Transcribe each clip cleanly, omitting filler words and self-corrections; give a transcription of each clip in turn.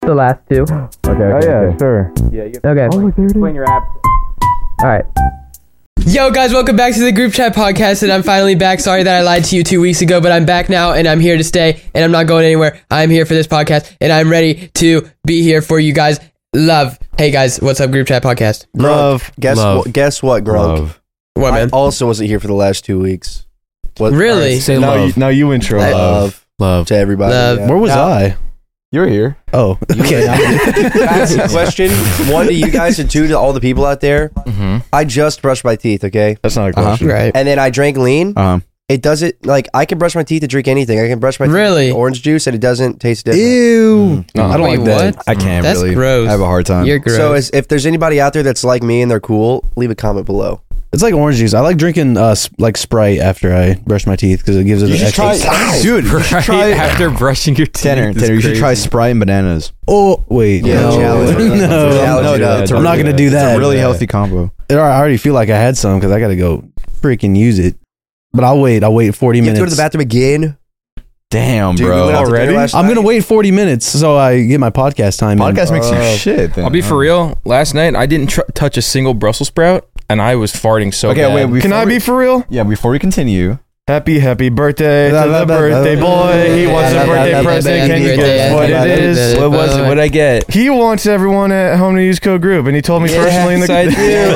the last two. Okay. Sure. Yeah, you Okay. Oh, look, there it is. explain your app. All right. Yo, guys, welcome back to the Group Chat Podcast, and I'm finally back. Sorry that I lied to you 2 weeks ago, but I'm back now, and I'm here to stay, and I'm not going anywhere. I'm here for this podcast, and I'm ready to be here for you guys. Love. Hey, guys, what's up, Group Chat Podcast? Love. Guess what, Grunk? Love. What, man? I also wasn't here for the last 2 weeks. What, Really? Say love. Now you intro. Love to everybody. Love. yeah. Where was Now, I? You were here. Oh, okay. Ask a question. 1 to you guys and 2 to all the people out there. Mm-hmm. I just brushed my teeth, okay? That's not a question. Right. And then I drank lean. It doesn't, like, I can brush my teeth and drink anything. I can brush my teeth Really? with orange juice and it doesn't taste different. Ew. No, I don't Wait, like that. what? I can't That's really. gross. I have a hard time. You're gross. So if there's anybody out there that's like me and they're cool, leave a comment below. It's like orange juice. I like drinking like Sprite after I brush my teeth because it gives it an extra. Dude, you should try after brushing your teeth. Tanner, you should try Sprite and bananas. Oh wait, Yeah, no, challenge it. no, Challenge it up. I'm not gonna do that. It's a really healthy combo. I already feel like I had some because I got to go freaking use it. But I'll wait 40 You have minutes. to go to the bathroom again? Damn, Dude, we bro. went out to dinner last I'm night. gonna wait 40 minutes so I get my podcast time. Podcast makes you shit. Then. I'll be for real. Last night, I didn't touch a single Brussels sprout, and I was farting so Okay, bad. wait. Can I be for real? Yeah, before we continue. Happy birthday to the birthday boy. He wants a birthday present. Can you guess what it is? What was it? What did I get? He wants everyone at home to use code group, and he told me personally in the Yes,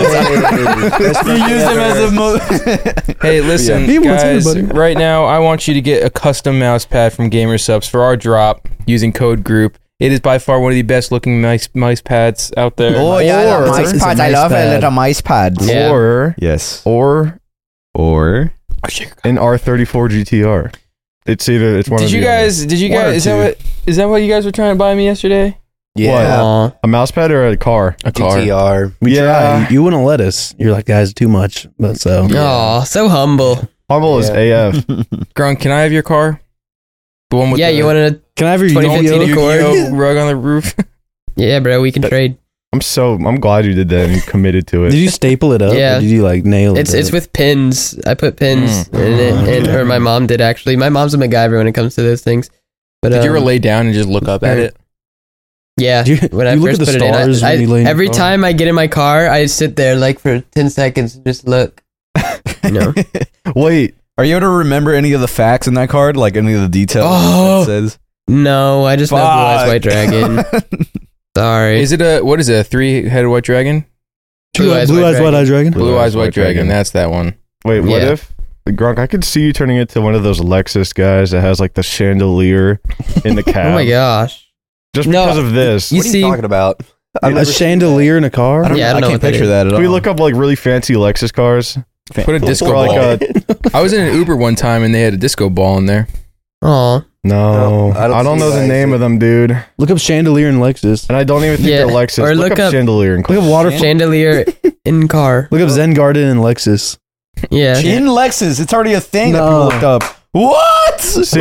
I do. You used him as a Hey, listen, He wants guys. everybody. Right now, I want you to get a custom mouse pad from GamerSubs for our drop using code group. It is by far one of the best looking mouse pads out there. Oh yeah, Or- mice it's a pads. nice I love pad. a little mice pads. Yeah. Or Yes. or Or an R34 GTR. It's one Did of you the guys? Did you One or guys? two. Is that what you guys were trying to buy me yesterday? Yeah. Aw. a mouse pad or a car. A car. GTR. We Yeah. tried. You wouldn't let us. You're like, guys, too much. But so Aw, so humble. Humble is AF. Grunk, can I have your car? The one with Yeah, the you wanted a... can I have your 2015 Yu-Gi-Oh? Accord? Yu-Gi-Oh rug on the roof? Yeah, bro, we can trade. I'm glad you did that and you committed to Did it. you staple it up? Yeah. Or did you like nail it? It's with pins. I put pins in it, or my mom did actually. My mom's a MacGyver when it comes to those things. But Did you ever lay down and just look up at it? Yeah, Do you- when I you look first at the put it in, stars when you lay in every your car? time I get in my car, I sit there like for 10 seconds and just look. You know? Wait, are you able to remember any of the facts in that card? Like any of the details Oh. it says? No, I just know Blue Eyes White Dragon. Sorry. Is it what is it, a 3-headed white dragon? Blue Eyes White Eye Dragon. Blue Eyes White Dragon, that's that one. wait, what Yeah. if Grunk? I could see you turning into one of those Lexus guys that has like the chandelier in the cab. Oh my gosh. Just No, because of this. You What are see, you talking about? A chandelier in a car? Yeah, I don't know can't what that picture is. that at all. Can we look up like really fancy Lexus cars? Put a disco Or ball. like I was in an Uber one time and they had a disco ball in there. aw, no, I don't I don't see know the that. name of them, dude. Look up chandelier in Lexus. And I don't even think Yeah, they're Lexus. or look look up up- chandelier and Look up water. chandelier in car. Look up Zen Garden in Lexus. Yeah. In Lexus, it's already a thing that No. people looked up. What? See?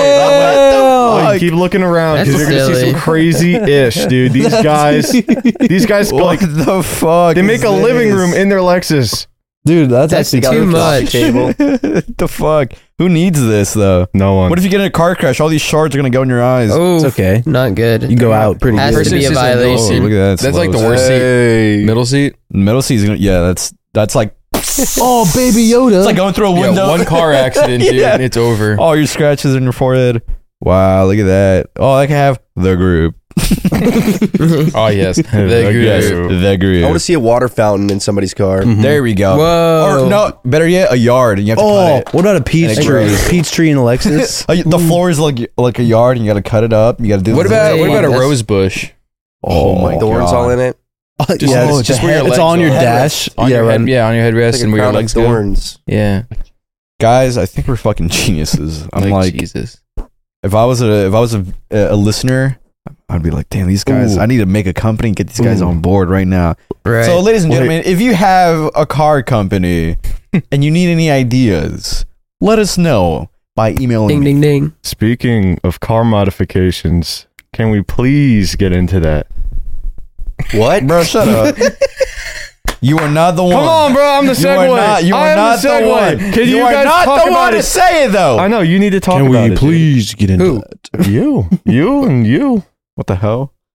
What Oh, you keep looking around because That's you're gonna see silly. some crazy-ish, dude. These guys What like the fuck? they make is a living this? room in their Lexus. Dude, that's That's actually too kinda- much. The fuck? Who needs this though? No one. What if you get in a car crash? All these shards are gonna go in your eyes. Oh, It's okay. not good. You go out pretty Has good. to be a Persistence is violation. Oh, look at that. That's like the slow. worst seat. Middle seat? Middle seat is gonna. Yeah, that's like. Oh, Baby Yoda. It's like going through a window. Yeah, one car accident, dude, Yeah. and it's over. All your scratches in your forehead. Wow, look at that. Oh, I can have the group. Oh, yes. The Yes, group. the group. I want to see a water fountain in somebody's car. Mhm. There we go. Whoa. Or no, better yet, a yard, and you have to Oh, cut it. what about a peach And it tree? grows. Peach tree in a Lexus. The floor is like a yard, and you got to cut it up. You got to do. What the- about a That's- rose bush? Oh my Thorns god! all in it. Just- yeah, oh, it's, just where your it's legs on your are. dash. On yeah, your head, right. yeah, on your headrest Like and a where your crown of legs go. thorns. Yeah. Guys, I think we're fucking geniuses. I'm like, Jesus. if I was a listener, I'd be like, damn, these guys. Ooh. I need to make a company and get these guys Ooh. on board right now. Right. So, ladies and gentlemen, if you have a car company and you need any ideas, let us know by emailing ding, me. ding, ding. Speaking of car modifications, can we please get into that? What? Bro, shut up. You are not the one. Come on, bro. I'm the You are segue. not, you I are am not the the segue. one. Can you are guys not talk the about one to it? say it, though. I know you need to talk Can about we it. please get into Who? that? dude. You and you. What the hell?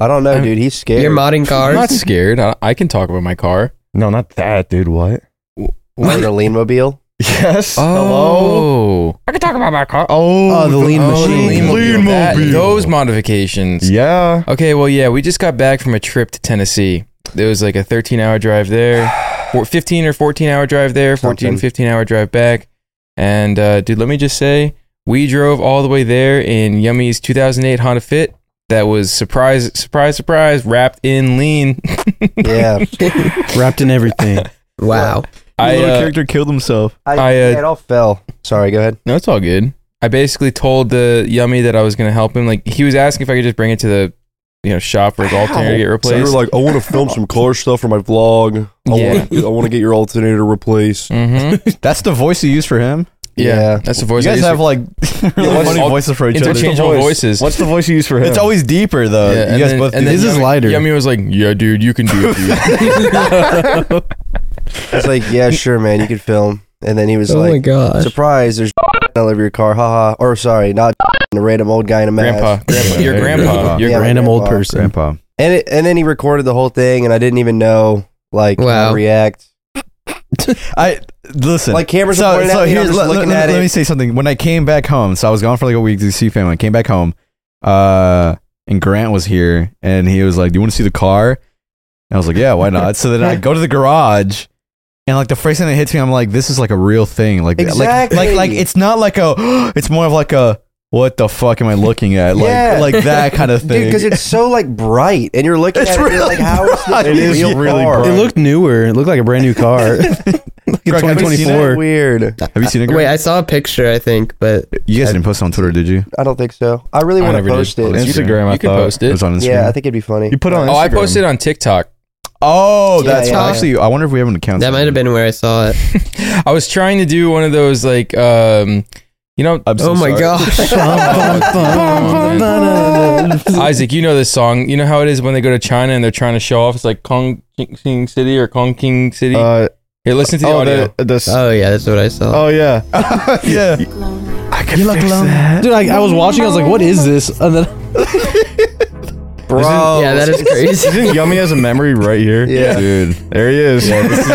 I don't know, dude. He's scared. You're modding cars? I'm not scared. I can talk about my car. No, not that, dude. What? Like a lean mobile. Yes. Oh. I can talk about my car. Oh, the lean machine. Lean mobile. Those modifications. Yeah. Okay, well, yeah, we just got back from a trip to Tennessee. There was like a 13-hour drive there, 15 or 14-hour drive there, 14, 15-hour drive back. And, dude, let me just say, we drove all the way there in Yummy's 2008 Honda Fit. That was surprise, wrapped in lean. Yeah. Wrapped in everything. Wow. The little character killed himself. It all fell. Sorry, go ahead. No, it's all good. I basically told the Yummy that I was going to help him. Like, he was asking if I could just bring it to the shop for his alternator to get replaced. So you're like, I want to film some car stuff for my vlog. I want to get your alternator replaced. Mm-hmm. That's the voice you use for him? Yeah, that's the voice. You guys have like really funny voices for each other. Interchangeable voices. What's the voice you use for him? It's always deeper though. Yeah, you guys both. And his is lighter. Yummy was like, "Yeah, dude, you can do it." Dude. I was like, yeah, sure, man, you could film. And then he was Oh my like, gosh. surprise, there's all over your car, haha. Or sorry, not a random old guy in a mask. Grandpa, your grandpa. Yeah, Random old grandpa. person. Grandpa. And then he recorded the whole thing, and I didn't even know how to react. I listen. Like cameras are pointed at me, and I'm just looking at it. Let me say something. When I came back home, so I was gone for like a week to see family. I came back home, and Grant was here, and he was like, "Do you want to see the car?" And I was like, "Yeah, why not?" So then I go to the garage. And like the first thing that hits me, I'm like, this is like a real thing. Like, exactly. like it's not like it's more of like a, what the fuck am I looking at? Like that kind of thing. Dude, because it's so like bright, and you're looking at it, and you're like, how is this a real car? It looked newer. It looked like a brand new car. Like Greg, have you seen 2024. Weird. Have you seen it? Greg? Wait, I saw a picture, I think, but You guys didn't post it on Twitter, did you? I don't think so. I really want to post it. Instagram, I You can thought. post it. It was on Instagram. Yeah, I think it'd be funny. You put it on Instagram. Oh, I posted it on TikTok. Oh, that's Yeah, yeah. actually. I wonder if we have an account. that might have been where I saw it. I was trying to do one of those like, I'm Oh so my sorry. gosh. Isaac, you know this song. You know how it is when they go to China and they're trying to show off. It's like Kong King City or Kong King City. Here, listen to the audio. Oh yeah, that's what I saw. Oh yeah. Yeah. I can fix that. Dude, I was watching. I was like, "What is this?" And then Bro. Yeah, that is crazy. Isn't Yummy has a memory right here? Yeah. Dude. There he is.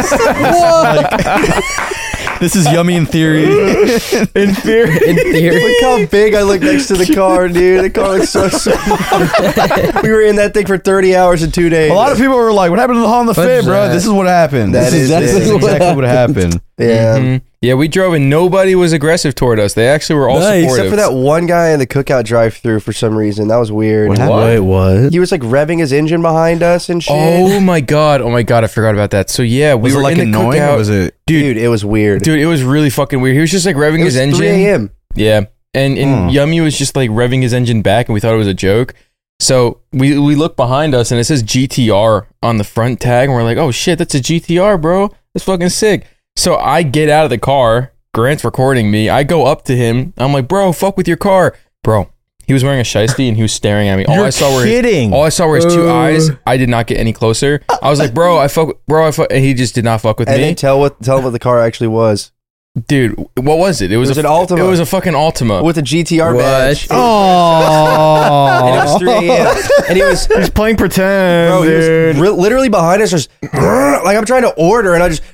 This is Yummy in theory. In theory. In theory. Look how big I look next to the car, dude. The car looks so small. We were in that thing for 30 hours in 2 days. A lot of people were like, "What happened to the Honda Fit, bro?" that? This is what happened. That is That's it. exactly what happened. Yeah. Mhm. Yeah, we drove and nobody was aggressive toward us. They actually were all Nice. supportive. Except for that one guy in the cookout drive-thru for some reason. That was weird. What happened? wait, what? He was like revving his engine behind us and shit. Oh my god! I forgot about that. So yeah, we Was were it like in the annoying? cookout. Or was it? Dude, it was weird. Dude, it was really fucking weird. He was just like revving it his was engine. 3 a.m. Yeah, and Yummy was just like revving his engine back, and we thought it was a joke. So we look behind us, and it says GTR on the front tag, and we're like, "Oh shit, that's a GTR, bro! That's fucking sick." So I get out of the car. Grant's recording me. I go up to him. I'm like, "Bro, fuck with your car, bro." He was wearing a shiesty and he was staring at me. All I saw were his two eyes. I did not get any closer. I was like, "Bro, I fuck," and he just did not fuck with And me. then tell him what the car actually was. Dude, what was it? It was an Altima. It was a fucking Altima. With a GTR What? badge. Oh, And it was 3 a.m. And he was... He's playing pretend, Bro, he dude. was literally behind us, just like I'm trying to order, and I just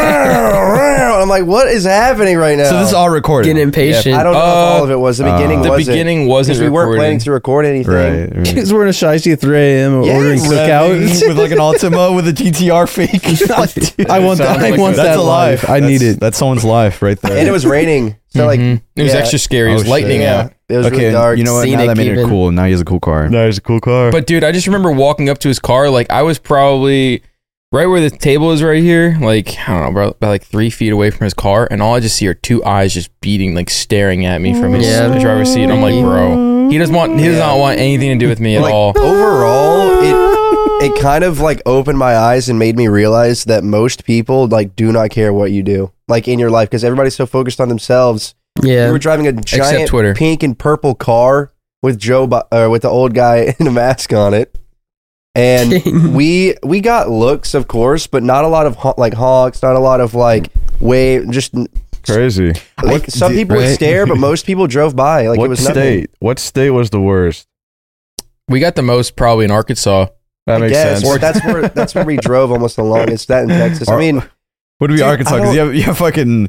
I'm like, what is happening right now? so this is all recorded. Getting impatient. I don't know if all of it was. The beginning the wasn't. beginning wasn't because we weren't recording. planning to record anything. Right. He's wearing a shiesty at 3 a.m. Yes. ordering cookout. with like an Altima with a GTR fake. I want that. I want That's that a life. life. I need it. That's someone's life right there. And it was raining, so like It was yeah. extra scary. It was Oh, lightning shit. out. It was okay, really dark. you know what? Now Scenic that made it even. cool. Now he has a cool car. That is a cool car. But dude, I just remember walking up to his car. Like I was probably right where the table is right here. Like I don't know, about like 3 feet away from his car, and all I just see are two eyes just beating, like staring at me from his Yeah. driver's seat. I'm like, bro, he does not want anything to do with me at like all. overall, it kind of like opened my eyes and made me realize that most people like do not care what you do like in your life because everybody's so focused on themselves. Yeah. We were driving a giant Twitter. pink and purple car with with the old guy in a mask on it. And we got looks, of course, but not a lot of like honks, not a lot of like wave. Just Crazy. like some people would stare, but most people drove by. Like it What was state? nothing. What state was the worst? We got the most probably in Arkansas. That makes sense. Or that's where we drove almost the longest. That in Texas. I mean, would be dude, Arkansas because you have fucking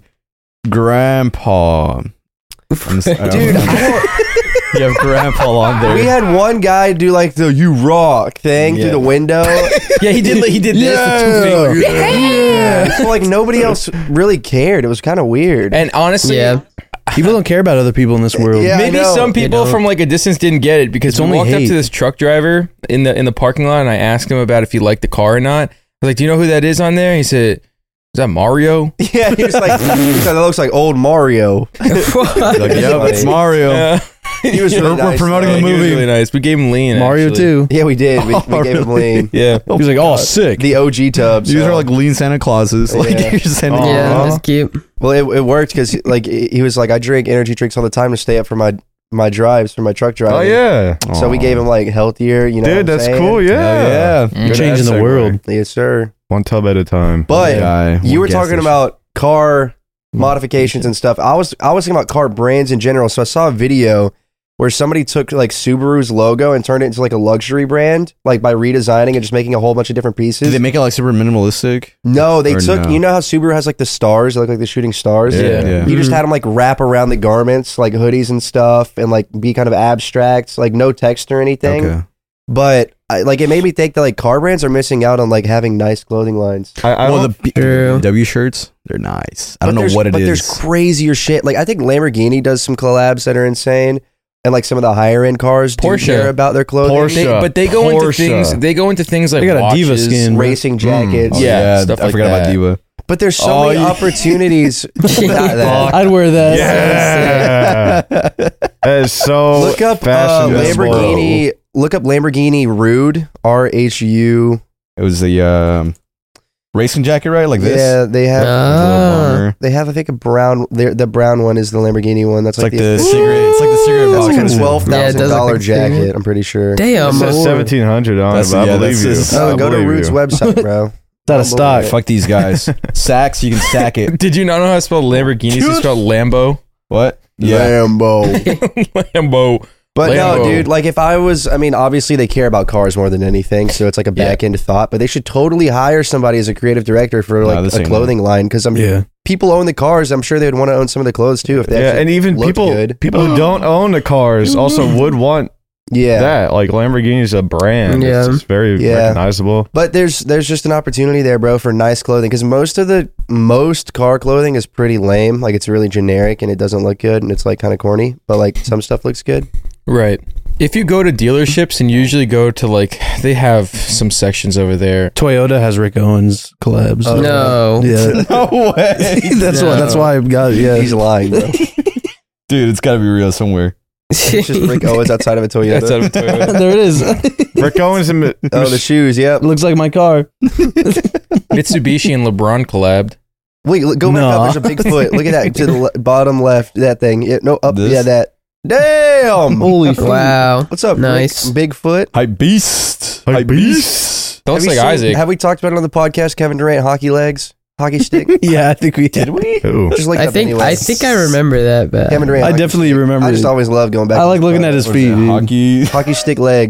grandpa. dude, You have grandpa on there. we had one guy do like the "you rock" thing through the window. Yeah, he did this with 2 fingers. Yeah. So like nobody else really cared. It was kind of weird. And honestly, People don't care about other people in this world. Yeah, I maybe know. some people from like a distance didn't get it because It's we only walked up hate. to this truck driver in the parking lot and I asked him about if he liked the car or not. I was like, "Do you know who that is on there?" He said, "Is that Mario?" yeah, he was like, that looks like old Mario. Like, yeah, it's Mario. Yeah. He was really We're nice, promoting though. the He was movie. really nice. We gave him lean. Mario actually. too. Yeah, we did. We gave him lean. Yeah. He was like, "Oh, sick." The OG tubs. These are like lean Santa Clauses. Like Yeah. you're just sending Yeah, Aw. that's cute. Well, it worked because like he was like, I drink energy drinks all the time to stay up for my drives for my truck driving. Oh yeah, So we gave him like healthier, you know. dude, what I'm that's saying? cool. Yeah, yeah. You're Good changing the segue. world. Yes, sir. One tub at a time. But Guy, you one were gas talking station. about car modifications and stuff. I was thinking about car brands in general. So I saw a video where somebody took like Subaru's logo and turned it into like a luxury brand, like by redesigning and just making a whole bunch of different pieces. Did they make it like super minimalistic? No, they Or took. no? You know how Subaru has like the stars, they look like the shooting stars. Yeah. You just had them like wrap around the garments, like hoodies and stuff, and like be kind of abstract, like no text or anything. Okay. But like it made me think that like car brands are missing out on like having nice clothing lines. I Well, don't- the True. W shirts, they're nice. I don't know there's- what it but is. there's crazier shit. Like I think Lamborghini does some collabs that are insane, and like some of the higher end cars do Porsche. care about their clothing. Porsche. But they go into Porsche. things. They go into things like They got a watches. diva skin. Racing jackets. Oh, Yeah, stuff I like forgot about that. Diva. But there's so Oh, many yeah. opportunities. Not that. I'd wear that. yeah, that is so. Look up fashionable. Lamborghini. Look up Lamborghini Rude. RHU. It was the racing jacket, right? Like this. Yeah, they have. Ah. They have, I think, a brown. The brown one is the Lamborghini one. That's It's like, like the cigarette. It's like the cigarette That's box. like a Ooh. $12,000 Yeah, it does look like a jacket. cigarette. I'm pretty sure. Damn. It says Lord. 1,700 on That's- it, but yeah, I believe that's you. his- Oh, I go to believe Rude's you. website, bro. It's out of stock. Fuck these guys. Sacks, you can sack it. Did you not know how to spell Lamborghini? It's spelled Lambo. What? Yeah. Lambo. Lambo. But no, Lambo. dude, like if I was, I mean, obviously they care about cars more than anything, so it's like a Yeah. back end thought, but they should totally hire somebody as a creative director for No, like this a ain't clothing line because Yeah. people own the cars. I'm sure they'd want to own some of the clothes too if they Yeah, actually and even looked people good. who don't own the cars also would want Yeah. that. Like Lamborghini's a brand. Yeah. It's very Yeah. recognizable. But there's just an opportunity there, bro, for nice clothing because most car clothing is pretty lame. Like it's really generic and it doesn't look good and it's like kind of corny. But like some stuff looks good. Right. If you go to dealerships and usually go to like, they have some sections over there. Toyota has Rick Owens collabs. Oh, No. Yeah. No way. That's why I got it. Yeah. He's lying, bro. Dude, it's got to be real somewhere. It's just Rick Owens outside of a Toyota. That's out of Toyota. There it is. Rick Owens and Oh, the shoes. Yep. Looks like my car. Mitsubishi and LeBron collabed. Wait, go back No. up. There's a Bigfoot. Look at that to the bottom left. That thing. Yeah, no, up. This? Yeah, that. Damn. Holy fuck. Wow. What's up, Nice. Rick? Bigfoot. Hype beast. Hype beast. That looks Have like you seen- Isaac. Have we talked about it on the podcast? Kevin Durant hockey legs, hockey stick. Yeah, I think we did. We? Ooh. Just look it I up think anyway. I think I remember that, but Kevin Durant. I hockey definitely stick. remember I just it. always love going back. I to like the looking at his photos. feet. dude. Hockey. Hockey stick legs.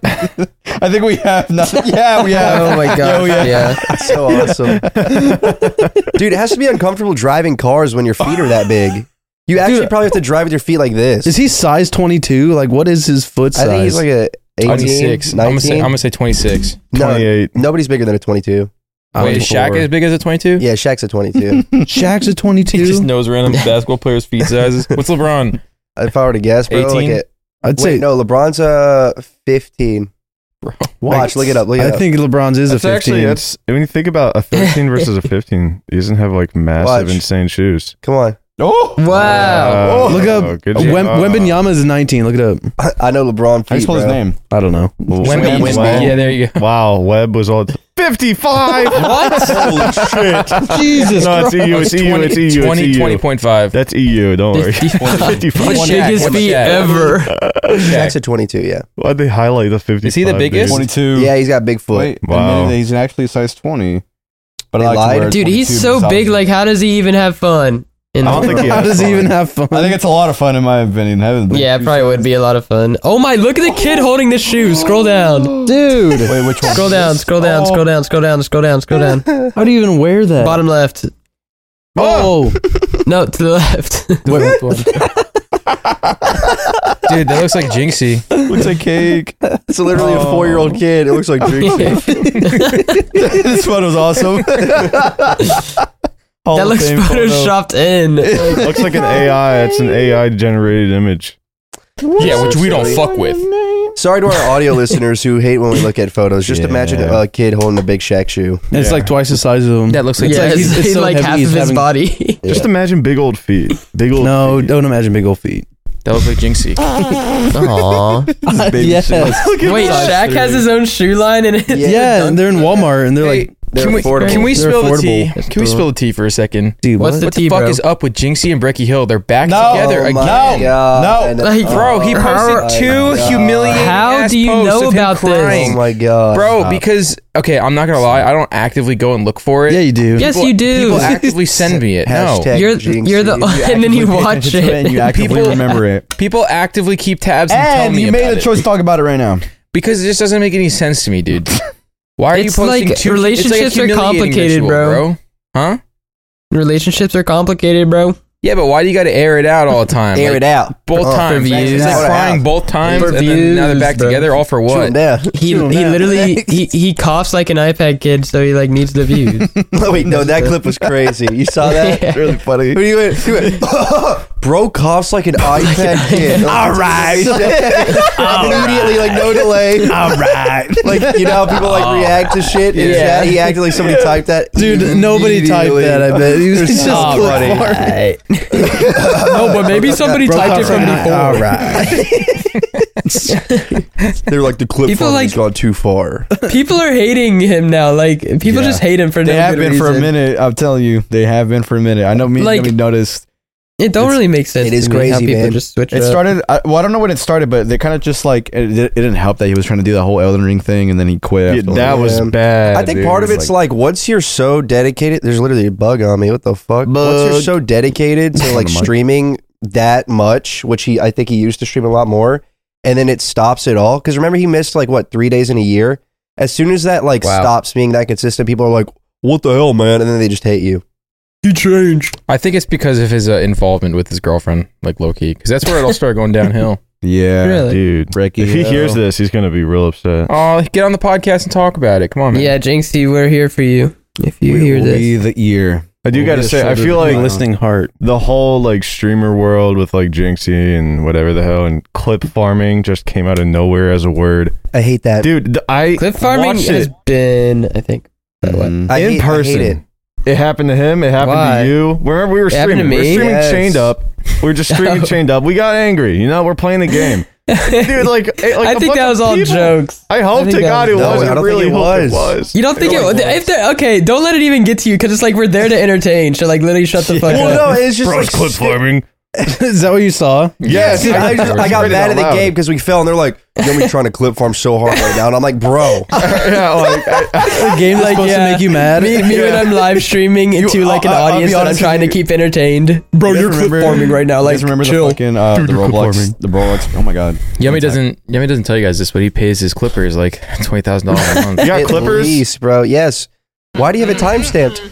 I think we have not. Yeah, we have. oh my god, yeah. That's so awesome, dude. It has to be uncomfortable driving cars when your feet are that big. You actually Dude, probably have to drive with your feet like this. Is he size 22? Like, what is his foot I size? think he's like a 18, 26. I'm 19. gonna say 26. No, 28. nobody's bigger than a 22. Wait, is Shaq as big as a 22? Yeah, Shaq's a 22. Shaq's a He 22. just knows random basketball players' feet sizes. What's LeBron? If I were to guess, bro, 18? like I'd wait, say. no, LeBron's 15. Watch, look it up. Look it I up. think LeBron's is That's a 15. actually, that's when you think about a 13 versus a 15, he doesn't have like massive, Watch. insane shoes. Come on. Oh, Wow. Look up. good job. Wembenyama is 19. Look it up. I know LeBron feet, how do you spell his bro. name? I don't know. Wemby. Wemby. Yeah, there you go. Wow, Webb was all 55. What? Holy shit! Jesus No, it's EU. It's EU. It's EU. 20, It's EU. 20.5. That's EU. Don't worry. 55. 55. What's Shaq? Biggest What's feet Shaq? ever. Shaq's a 22, yeah. Why'd they highlight the 55? Is he the biggest? 22. Yeah, he's got big foot. Wait, Wow. admitted that he's actually size 20. But They I like to lied? wear Dude, he's 22 so because I big. was- Like, how does he even have fun? In I don't think he How has does he fun. even have fun? I think it's a lot of fun in my opinion. Yeah, it probably would be a lot of fun. Oh my, look at the kid holding this shoe. Scroll down. Dude. Wait, which one? Scroll down, scroll down, scroll down, scroll down, scroll down, scroll down. How do you even wear that? Bottom left. Oh. No, to the left. Dude, that looks like Jinxie. Looks like cake. It's literally a 4-year-old kid. It looks like Jinxie. This one was awesome. That looks photoshopped in. Looks like an AI. It's an AI generated image. Yeah, which we don't fuck with. Sorry to our audio listeners who hate when we look at photos. Just imagine a kid holding a big Shaq shoe. And it's like twice the size of him. That looks like Yeah, like he's, it's so like heavy, half he's of his having- body. Just imagine big old feet. Big old No, feet. don't imagine big old feet. that looks like Jinxie. Aww. Yes. Wait, Shaq has his own shoe line and it's Yeah, and they're in Walmart and they're Hey, like, can we affordable. can we They're spill the affordable. tea? Can we spill the tea for a second? dude, What's what? the What the tea, fuck bro? is up with Jinxie and Brecky Hill? They're back No. together Oh my again. God. Like, Bro, he posted two humiliating How ass do you posts know of him about this? crying. Oh my God. Bro, because okay, I'm not gonna lie, I don't actively go and look for it. Yeah, you do. Yes, you do. People actively send me it. No, Hashtag You're Jinxie. the and then you watch And you it. actively People- remember it. people actively keep tabs and tell And me you made about the it choice to talk about it right now. because it just doesn't make any sense to me, dude. Why are It's you posting like two? relationships it's like a are humiliating complicated, ritual, bro. Huh? Relationships are complicated, bro. Yeah, but why do you got to air it out all the time? Air Like, it out. both Oh, times. for views. Is it Air it crying out. both times For and then now they're views, back bro. together? All for Shoot 'em what? down. He literally he coughs like an iPad kid, so he like needs the views. Wait, no, that clip was crazy. You saw that? Yeah. Really funny. He went, bro coughs like an iPad kid. All right. Immediately, like no delay. All right. Like, you know how people like react to shit in Yeah. chat? He acted like somebody typed that. Dude, nobody typed Immediately. that, I bet. He was just so clip funny. farm. No, but maybe somebody typed it from before. All right. They're like, the clip People farm like- has gone too far. People are hating him now. Like people Yeah. just hate him for They no have good been for a reason. minute. I'm telling you, they have been for a minute. I know me. Like- Like, noticed. It don't really make sense. It is to me how crazy, people man. just switch It up. started. I don't know when it started, but they kind of just like it didn't help that he was trying to do the whole Elden Ring thing, and then he quit. Yeah, after that like- was Yeah. bad. I think dude. part of it's like once you're so dedicated, there's literally a bug on me. What the fuck? Once you're Bug. so dedicated to like On the mic. streaming that much, which I think he used to stream a lot more, and then it stops it all. Because remember, he missed like what 3 days in a year. As soon as that like Wow. stops being that consistent, people are like, "What the hell, man?" And then they just hate you. He changed. I think it's because of his involvement with his girlfriend, like low key, because that's where it all started going downhill. Yeah, Really? dude. Brecky If he Hill. hears this, he's gonna be real upset. Oh, get on the podcast and talk about it. Come on, man. Yeah, Jinxie, we're here for you. If you we hear will this, be the ear. I do We'll gotta be the say, I shoulder feel to like cry on. Listening heart. the whole like streamer world with like Jinxie and whatever the hell and clip farming just came out of nowhere as a word, I hate that. dude. I clip farming watched has it been, I think, that what? Mm. I in hate, person. I hate it. It happened to him. It happened Why? to you. Remember, we were It happened streaming. to We were me? streaming Yes. chained up. We were just streaming chained up. We got angry. You know, we're playing the game, dude. Like I a think bunch that of was all people- jokes. I hope think to that God it was- No, was. I don't I think really it hope was. it was. You don't think it? If they're, okay, don't let it even get to you because it's like we're there to entertain. So like literally shut the fuck Well, up. no, it's just Bros like clip farming. Is that what you saw? Yes, I got read it mad out at the loud. game because we fell, and they're like, "You're me trying to clip farm so hard right now," and I'm like, "Bro, Yeah, like The game is Like, supposed yeah. to make you mad. Me when I'm live streaming into like an I'll be audience that I'm honest trying to with you. keep entertained. Bro, You you're guys clip remember- farming right now. You Like, guys remember chill. the fucking the clip Roblox, farming. the Roblox. Oh my god, Yummy doesn't tell you guys this, but he pays his clippers like $20,000 a month. you got at clippers. least, bro. Yes. Why do you have it time stamped?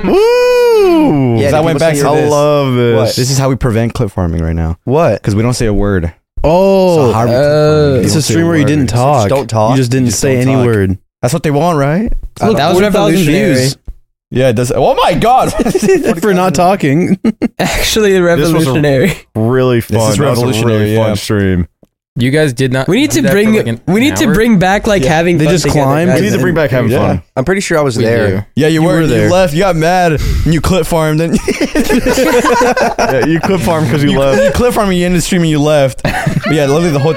Woo! Yeah, I do went people back say to I this. love this. What? This is how we prevent clip farming right now What? because we don't say a word. Oh, So how do we clip farming? We it's don't a say stream where you word. didn't talk. don't talk? You just didn't Just say don't any talk. word. That's what they want, right? Look, That was 40,000 revolutionary. views Yeah, it does. Oh my god! for not talking. Actually, was a- revolutionary. really fun. This is That was a revolutionary, really yeah. fun stream. You guys did not. We need to do that bring. for, like, an we need to hour? bring back like having. They fun just together, climbed. guys. We need to bring back having Yeah. fun. I'm pretty sure I was We there. do. Yeah, you were. there. You left. You got mad. And you clip farmed. Then Yeah, you clip farm because you you left. clip farmed. And you ended the stream and you left. But yeah, literally the whole.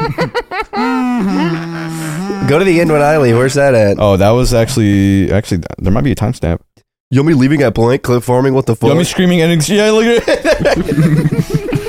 Go to the end when I leave. Where's that at? Oh, that was actually there might be a timestamp. You want me leaving at blank clip farming? What the You fuck? want me screaming and yeah, look at it.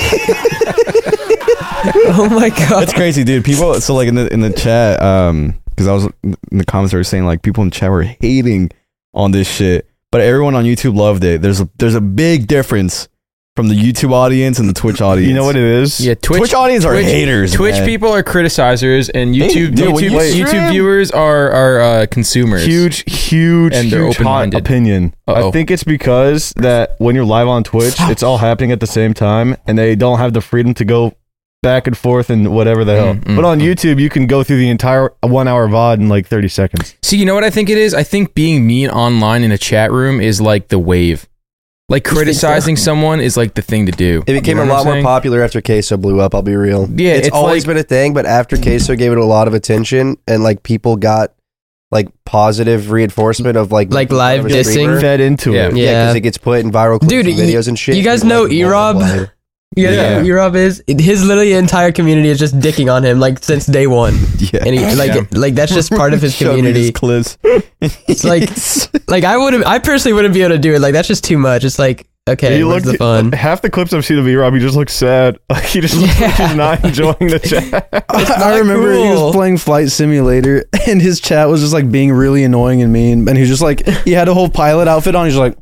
Oh my god. That's crazy, dude. People, so like in the chat, because I was in the comments they were saying like people in chat were hating on this shit, but everyone on YouTube loved it. There's a big difference from the YouTube audience and the Twitch audience. You know what it is? Yeah, Twitch audience are haters. Twitch man. people are criticizers, and YouTube viewers are consumers. Huge, And they're huge hot open-minded. opinion. Uh-oh. I think it's because that when you're live on Twitch, it's all happening at the same time, and they don't have the freedom to go back and forth and whatever the hell. But on YouTube, you can go through the entire 1 hour VOD in like 30 seconds. See, you know what I think it is? I think being mean online in a chat room is like the wave. Like criticizing someone is like the thing to do. It became You know a what lot I'm more saying? popular after Queso blew up, I'll be real. Yeah, it's always like- been a thing, but after Queso gave it a lot of attention and like people got like positive reinforcement of like Like live of a dissing? streamer. Fed into Yeah. it. Yeah, Yeah. because it gets put in viral clips Dude, and videos and shit. you guys People, know like, E-Rob? multiply it. You guys know who E-Rob is? His literally entire community is just dicking on him like since day one. Yeah. And he like that's just part of his Showed me community. these clips. It's like I personally wouldn't be able to do it. Like that's just too much. It's like, okay, He where's the looked- fun? Half the clips I've seen of E-Rob, he just looks sad. Like he just looks like he's not enjoying the chat. I remember he cool. was playing Flight Simulator and his chat was just like being really annoying and mean. And he was just like, he had a whole pilot outfit on. He's just like,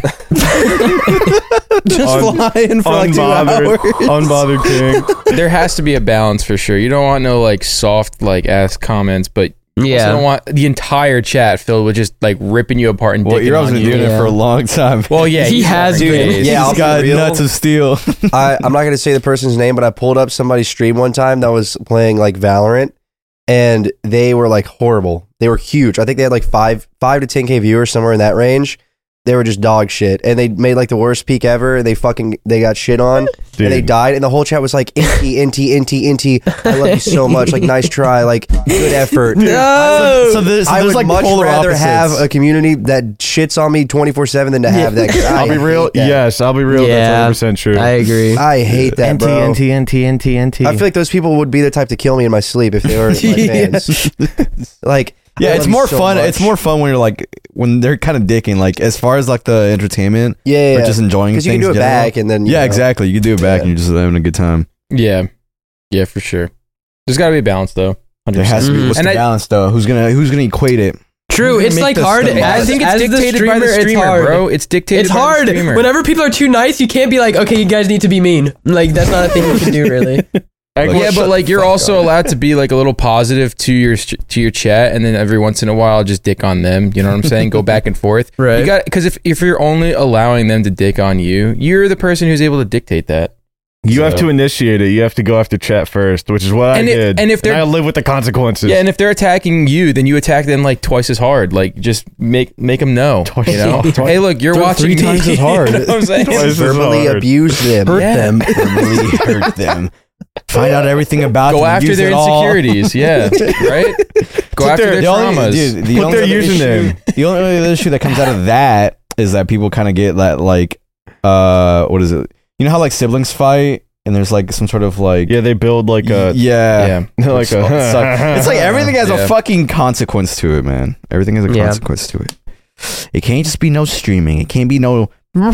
just flying for like 2 hours. Unbothered king. There has to be a balance for sure. You don't want no like soft like ass comments, but you also don't want the entire chat filled with just like ripping you apart and Well, dicking Earob's on been you. doing it for a long time. Well, yeah, He he's has got been. days. Yeah, I'll He's be got real. nuts of steel. I'm not going to say the person's name, but I pulled up somebody's stream one time that was playing like Valorant, and they were like horrible. They were huge. I think they had like 5 to 10K viewers, somewhere in that range. They were just dog shit, and they made like the worst peak ever. They got shit on, and they died. And the whole chat was like, "Inty, I love you so much. Like, nice try. Like, good effort." No. So there's I would like much polar rather opposites. have a community that shits on me 24/7 than to have that. I'll be real. Yes, I'll be real. Yeah. That's 100% true. I agree. I hate that, bro. NT. I feel like those people would be the type to kill me in my sleep if they were my fans. Like, Yeah, I it's love you more so fun. much. It's more fun when you're like when they're kind of dicking. Like as far as like the entertainment, yeah, or just enjoying things. because you can do it in general. back and then Yeah, exactly. You can do it back, and you're just having a good time. Yeah, for sure. There's got to be a balance though. 100%. There has to be. What's And the I- balance though? Who's gonna equate it? True, it's Make like this hard. stuff I As, think it's as dictated the by the streamer, streamer, it's hard. bro. It's dictated. It's by hard. The streamer. Whenever people are too nice, you can't be like, okay, you guys need to be mean. Like that's not a thing you can do, really. Yeah, but like you're also allowed to be like a little positive to your chat, and then every once in a while just dick on them. You know what I'm saying? Go back and forth. Right. You got because if you're only allowing them to dick on you, you're the person who's able to dictate that. You have to initiate it. You have to go after chat first, which is what I And did. and if they're I live with the consequences. yeah, and if they're attacking you, then you attack them like twice as hard. Like just make them know. You know? Hey, look, you're watching 3 times me. as hard. You know what I'm saying? Twice as verbally hard. abuse them. Hurt Yeah. them. Really hurt them. Find out everything about Go them. after use their it all. insecurities. Yeah, right. Go after their The only, traumas. dude, the Put only their other username. issue- The only other issue that comes out of that is that people kind of get that like, what is it? You know how like siblings fight and there's like some sort of like, Yeah, they build like a yeah. like a. It's like everything has Yeah. a fucking consequence to it, man. Everything has a Yeah. consequence to it. It can't just be no streaming. It can't be no.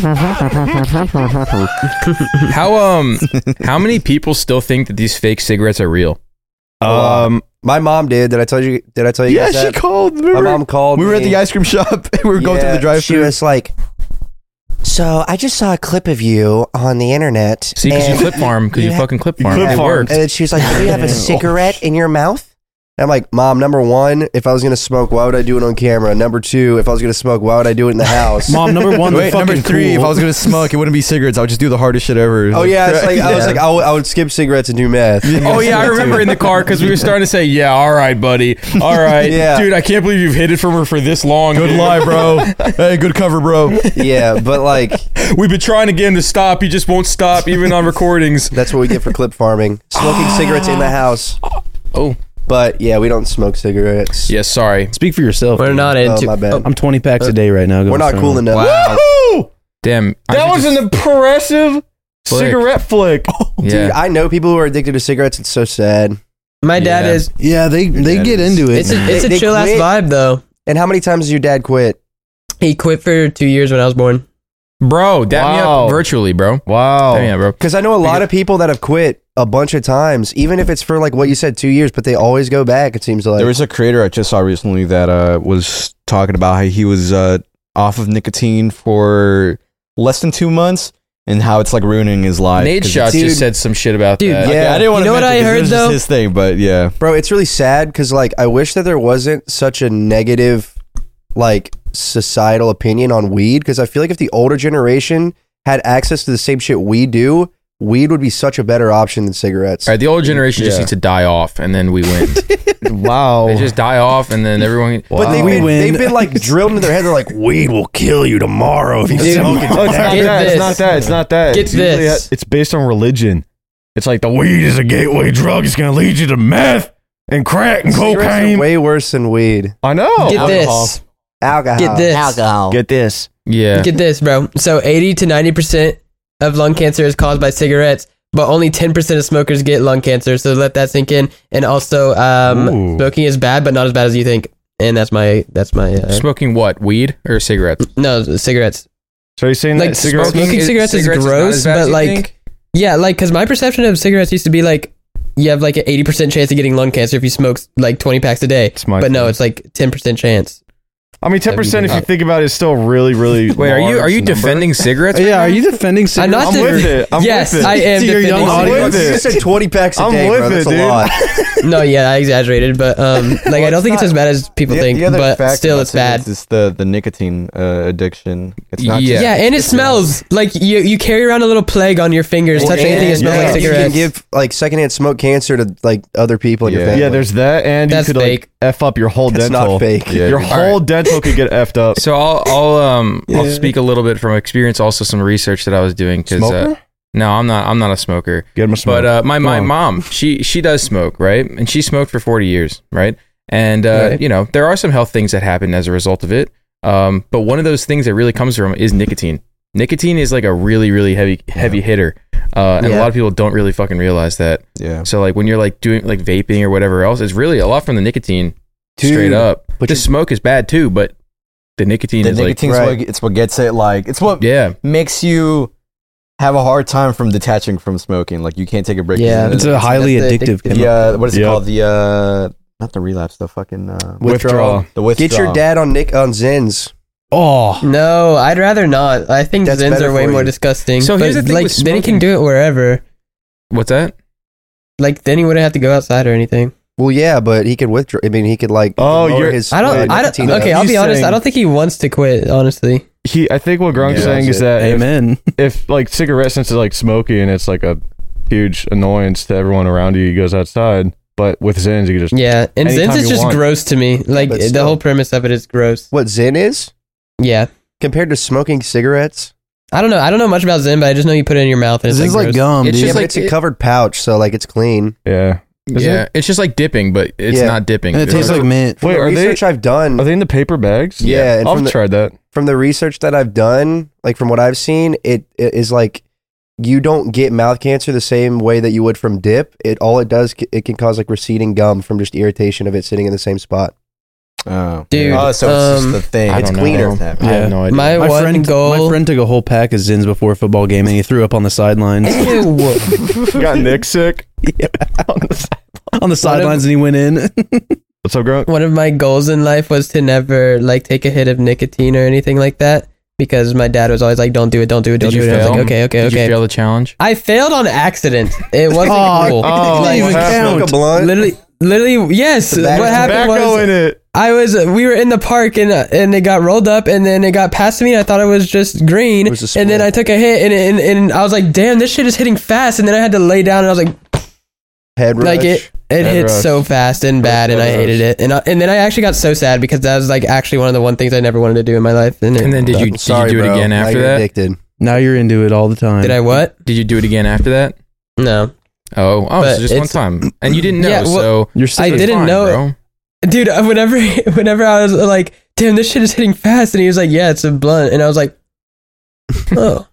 How many people still think that these fake cigarettes are real? My mom did. Did I tell you? Did I tell you Yeah, guys she that? called. My mom called. We were at me. the ice cream shop. We were going through the She drive-thru. was like, "So I just saw a clip of you on the internet." See, because you and- clip farm, because you Yeah. fucking clip farm. clip It farm. works. And then she was like, "Do you have a cigarette in your mouth?" And I'm like, "Mom, number one, if I was gonna smoke, why would I do it on camera? Number two, if I was gonna smoke, why would I do it in the house?" Mom, number one, Wait, number 3, if I was gonna smoke, it wouldn't be cigarettes. I would just do the hardest shit ever. Oh yeah, it's like I was like I would skip cigarettes and do meth. Oh yeah, I remember in the car because we were starting to say, "Yeah, all right, buddy, all right, Yeah. dude, I can't believe you've hid it from her for this long. Good dude. lie, bro. Hey, good cover, bro. Yeah, but like We've been trying to get him to stop. He just won't stop, even on recordings." that's what we get for clip farming. Smoking cigarettes in the house. Oh, But yeah, we don't smoke cigarettes. yeah, sorry. Speak for yourself. We're dude. not into. my bad. I'm 20 packs a day right now. We're not cool enough. Wow. Damn, That was an impressive Flick. cigarette flick. Dude, yeah. I know people who are addicted to cigarettes. It's so sad. My dad Yeah. is. Yeah, they get into it. It's a They chill ass quit. vibe though. And how many times has your dad quit? He quit for 2 years when I was born. Bro, dap me up virtually, bro. Wow. Dap me up, bro. Because I know a lot of people that have quit a bunch of times, even if it's for like what you said, 2 years, but they always go back. It seems like There was a creator I just saw recently that was talking about how he was off of nicotine for less than 2 months and how it's like ruining his life. Nate Shot just said some shit about that. Yeah. Okay, I didn't want You to know what I heard, just though? his thing, but yeah. Bro, it's really sad because like I wish that there wasn't such a negative like societal opinion on weed, because I feel like if the older generation had access to the same shit we do, weed would be such a better option than cigarettes. All right, the older generation just needs to die off, and then we win. Wow. They just die off, and then everyone. But they've been like drilled into their head. They're like, weed will kill you tomorrow if you smoke it. Oh, it's not Get that. this. It's not that. It's not that. Get It's usually this. it's based on religion. It's like the weed is a gateway drug. It's gonna lead you to meth and crack and Cigarettes are cocaine. way worse than weed. I know. Get Alcohol. this. Alcohol. Get this. Get this. Yeah. Get this, bro. So 80 to 90% of lung cancer is caused by cigarettes, but only 10% of smokers get lung cancer. So let that sink in. And also, Ooh. smoking is bad, but not as bad as you think. And that's my Smoking what? Weed or cigarettes? no, cigarettes. So you're saying Like that cigarettes? smoking cigarettes is not gross, as bad as but you like, think? yeah, like, cause my perception of cigarettes used to be like, you have like an 80% chance of getting lung cancer if you smoke like 20 packs a day. It's my But no, fault. it's like 10% chance. I mean, 10%. If you think about it, is still really, really. Wait, are you large number. defending cigarettes? Yeah, are you defending I'm cigarettes? not I'm with it. I'm yes, with it. I am To your defending young I'm cigarettes. with You it. just said 20 packs a I'm day, with bro. That's it, a dude. lot. No, yeah, I exaggerated, but like I don't think it's as bad as people think, but still it's bad. It's the nicotine addiction. It's not Yeah. Yeah, and it smells like you carry around a little plague on your fingers. Touch anything that smells like You can cigarettes. give like secondhand smoke cancer to like other people in your Yeah. family. Yeah, there's that, and That's you could fake. like f up your whole That's dental. not fake. Yeah. Your whole dental could get effed up. So I'll speak a little bit from experience, also some research that I was doing because Smoker? no, I'm not a smoker. Get him a smoke. But my Come on. mom, she does smoke, right? And she smoked for 40 years, right? And Right. you know, there are some health things that happen as a result of it. But one of those things that really comes from is nicotine. Nicotine is like a really, really heavy hitter. And a Yeah. lot of people don't really fucking realize that. Yeah. So like when you're like doing like vaping or whatever else, it's really a lot from the nicotine. Dude, straight up. but The you- smoke is bad too, but the nicotine The is nicotine's right. what, it's what gets it like, it's what like, yeah. makes you have a hard time from detaching from smoking. Like you can't take a break. Yeah. It's a highly That's the addictive addictive- chemical. what is it Yep. called? The not the relapse, the fucking Withdrawal. the withdrawal. Get your dad on Zins. Oh, No, I'd rather not. I think That's Zins better are way for more you. disgusting. So here's But, the thing like with then he can smoking. do it wherever. What's that? Like then he wouldn't have to go outside or anything. Well, yeah, but he could withdraw. I mean, he could like. Oh, lower you're- his I don't. nicotine Okay, levels. I'll be He's honest. saying- I don't think he wants to quit. Honestly. I think what Grunk's Yeah, saying that's is it. that amen. if like cigarettes, since it's like smoky and it's like a huge annoyance to everyone around you, he goes outside. But with Zins, you can just Yeah, and Anytime Zins is you just want. gross to me. Like but the still. whole premise of it is gross. What Zin is Yeah. compared to smoking cigarettes? I don't know. I don't know much about Zin, but I just know you put it in your mouth and it's This is like gross. gum, It's dude. Yeah, just but like it's a covered pouch, so like it's clean. yeah. Is yeah, it? it's just like dipping, but it's Yeah. not dipping. and it tastes It's- like mint. From Wait, the are they research I've done, are they in the paper bags? Yeah, and I've from the- tried that. from the research that I've done, like from what I've seen, it is like you don't get mouth cancer the same way that you would from dip. It does, it can cause like receding gum from just irritation of it sitting in the same spot. Oh, Dude, Oh, so it's just the thing. I It's don't cleaner. know. Yeah. I have no idea. My one goal. My friend took a whole pack of Zins before a football game, and he threw up on the sidelines. Ew. Got Nick sick. On the sidelines, and he went in. What's up, Grunk? One of my goals in life was to never like take a hit of nicotine or anything like that because my dad was always like, "Don't do it, don't do it, don't Did do you it." I was fail? like, "Okay, Did you okay." fail the challenge? I failed on accident. It wasn't Oh, cool. oh, Like, what happened? Smoke a blunt. literally, yes. Tobacco- What happened Tobacco was in it. we were in the park and it got rolled up and then it got past me and I thought it was just green It was a and then split. I took a hit and I was like, damn, this shit is hitting fast, and then I had to lay down and I was like, Head rush. like it Head hit rush. so fast and bad and I Head hated it, and then I actually got so sad because that was like actually one of the things I never wanted to do in my life. And And then did you Sorry, do it bro. again Now after you're that? Addicted. Now you're into it all the time. did I what? Did you do it again after that? No, Oh, But so just one it's- time, and you didn't know. Yeah, well, so You're I sick. it's didn't fine, know bro. dude. Whenever I was like, damn, this shit is hitting fast, and he was like, yeah, it's a blunt, and I was like, oh.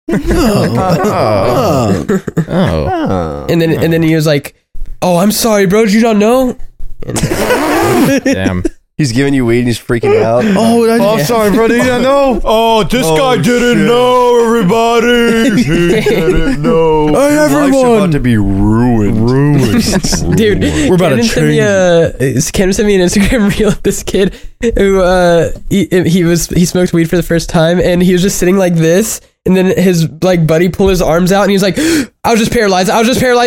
Oh. Oh, And then he was like, "Oh, I'm sorry, bro. Did you not know?" And damn. He's giving you weed and he's freaking out. I'm sorry, brother. You didn't know. Oh, this guy didn't know, everybody. He didn't know. Hey, everyone. Life's about to be ruined. Dude, We're about to Camden sent me an Instagram reel of this kid who he smoked weed for the first time, and he was just sitting like this, and then his like buddy pulled his arms out, and he was like, I was just paralyzed. Call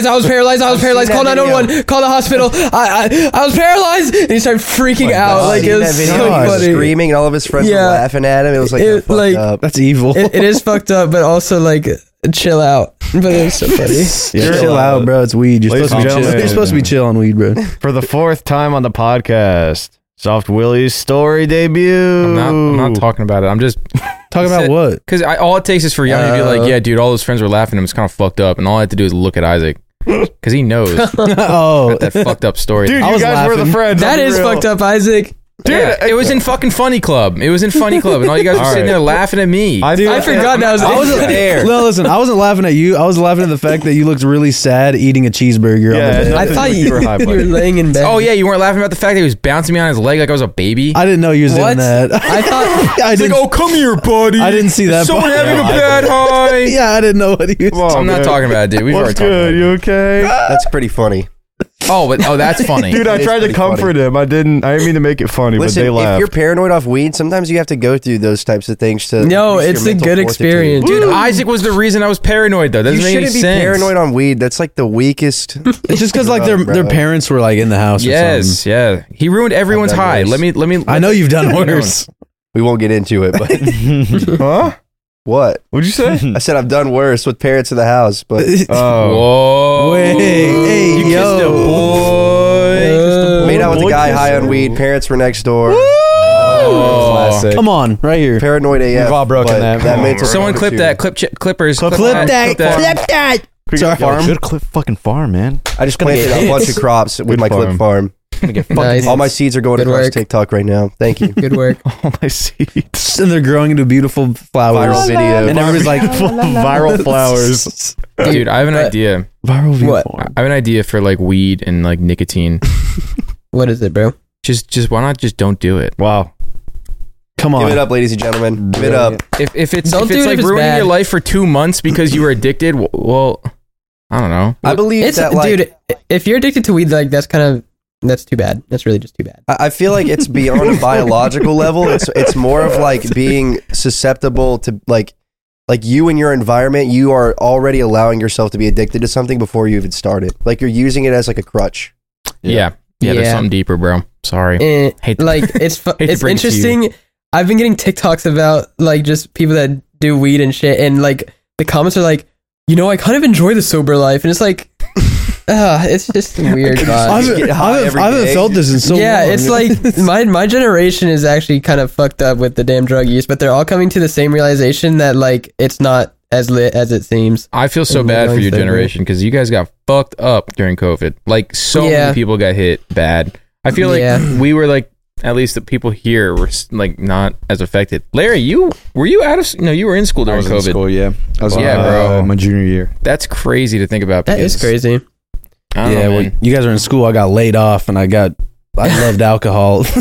911. Call the hospital. I was paralyzed, and he started freaking out. Like it was so funny. Screaming, and all of his friends were laughing at him. It was like, up. That's evil. It is fucked up, but also like chill out. But it was so funny. Chill out, bro. It's weed. You're Ladies supposed to be and chill. gentlemen. You're supposed to be chill on weed, bro. For the 4th time on the podcast, Soft Willie's story debut. I'm not talking about it. I'm just Talking about what? because all it takes is for Yummy to be like, yeah, dude, all those friends were laughing at him. It's kind of fucked up, and all I have to do is look at Isaac because he knows Oh, that fucked up story. Dude, I you was guys were the laughing. friends. That is fucked up, Isaac. Dude, it was in fucking Funny Club. It was in Funny Club, and all you guys were All sitting right. there laughing at me. I forgot that was I wasn't there. No, listen, I wasn't laughing at you. I was laughing at the fact that you looked really sad eating a cheeseburger. Yeah, on the bed. no- I thought you were laying in bed. Oh yeah, you weren't laughing about the fact that he was bouncing me on his leg like I was a baby. I didn't know you was What? doing that. I thought I It's like, didn't. oh come here, buddy. I didn't see that. Someone part. having a bad high. Yeah, I didn't know what he was. I'm not talking about it, dude. We've What's already talked good? about it. You okay? That's pretty funny. Oh, that's funny. Dude, I It is tried to pretty comfort him. I didn't mean to make it funny, Listen, but they if laughed. you're paranoid off weed, sometimes you have to go through those types of things to. No, use it's your a mental good fortitude. experience. Dude, Isaac was the reason I was paranoid, though. That You doesn't make any shouldn't be sense. paranoid on weed. That's like the weakest. It's just because like their Bro. parents were like in the house. Or Yes, something. yeah. He ruined everyone's I've done high. worse. Let me. I know you've done worse. We won't get into it, but Huh? what? What'd you say? I said I've done worse with parents in the house, but Oh. Whoa. Wait, hey, You kissed a yo. boy. made out with a boy guy kisser. high on weed. Parents were next door. Oh. Classic. Come on, right here. Paranoid AF. We've all broken but that. That mental Someone clip fortitude. that. Clippers. Clip that. Sorry, Yo, should clip fucking farm, man. I just planted a bunch of crops with Good my clip farm. Nice. All my seeds are going Good across work. TikTok right now. Thank you. Good work. all my seeds. And they're growing into beautiful flowers. Viral video. And everybody's like, Viral flowers. Dude, I have an idea. viral view What? form. I have an idea for like weed and like nicotine. What is it, bro? Just why not just don't do it? Wow. Come on. Give it up, ladies and gentlemen. Give it up. If it's Don't do it like if it's ruining bad. your life for 2 months because you were addicted, well, I don't know. I believe It's that, like, dude. If you're addicted to weed, like that's too bad. That's really just too bad. I feel like it's beyond a biological level. It's more of like being susceptible to like you and your environment. You are already allowing yourself to be addicted to something before you even started. Like you're using it as like a crutch. Yeah. There's Yeah. something deeper, bro. Sorry. And, Hate to- like it's to it's bring it to you. interesting. I've been getting TikToks about like just people that do weed and shit, and like the comments are like, I kind of enjoy the sober life, and it's like, it's just weird. I vibe. Get high every haven't day. felt this in so long. Yeah, it's like my generation is actually kind of fucked up with the damn drug use, but they're all coming to the same realization that like it's not as lit as it seems. I feel so And bad for going your sober. generation because you guys got fucked up during COVID. Like so Yeah. many people got hit bad. I feel like Yeah. we were like, at least the people here were like not as affected. Larry, were you out of? No, you were in school I during was in COVID. school, yeah. I was Yeah, bro. my junior year. That's crazy to think about. That is because- crazy. I don't Yeah, know, well, man. you guys are in school. I got laid off, and I loved alcohol. Dude,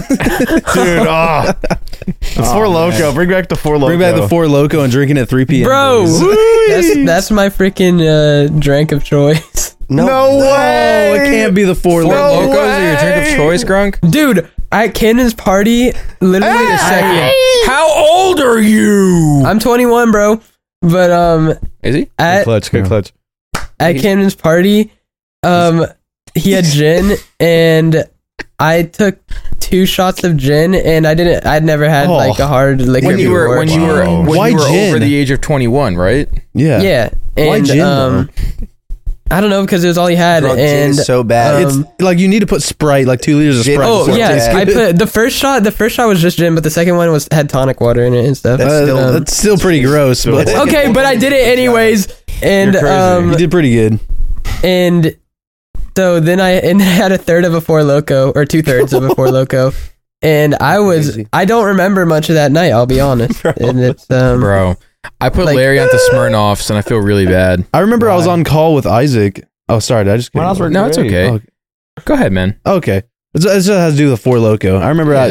the Four Loco. Bring back the Four Loco. Bring back the Four Loco and drinking at 3 p.m. Bro, boys. that's my freaking drink of choice. No Oh, way. it can't be the Four Four Loco. Locos are your drink of choice, Grunk? Dude, at Camden's party, literally the second. How old are you? I'm 21, bro. But Is he? at Good clutch. Camden's party, he had gin, and I took 2 shots of gin, and I'd never had Oh. like a hard liquor When you were before. when you were Wow. when Why you were gin? over the age of 21, right? Yeah. Yeah, and Why gin, though? I don't know because it was all he had, Drunk gin and is so bad. It's like you need to put Sprite, like 2 liters of Gin- Sprite. oh before yes, it I tastes put the first shot. The first shot was just gin, but the second one had tonic water in it and stuff. That's still pretty gross, but Okay, but I did it anyways, and You're crazy. you did pretty good. and so then I had a third of a Four Loco or 2/3 of a Four Loco, and Crazy. I don't remember much of that night. I'll be honest, and it's Bro, I put Like- Larry onto Smirnoffs, and I feel really bad. I remember I was on call with Isaac. Oh, sorry, did I just When I was No, it's okay. Oh, Go ahead, man. okay. It just has to do with the Four Loco. I remember Yeah.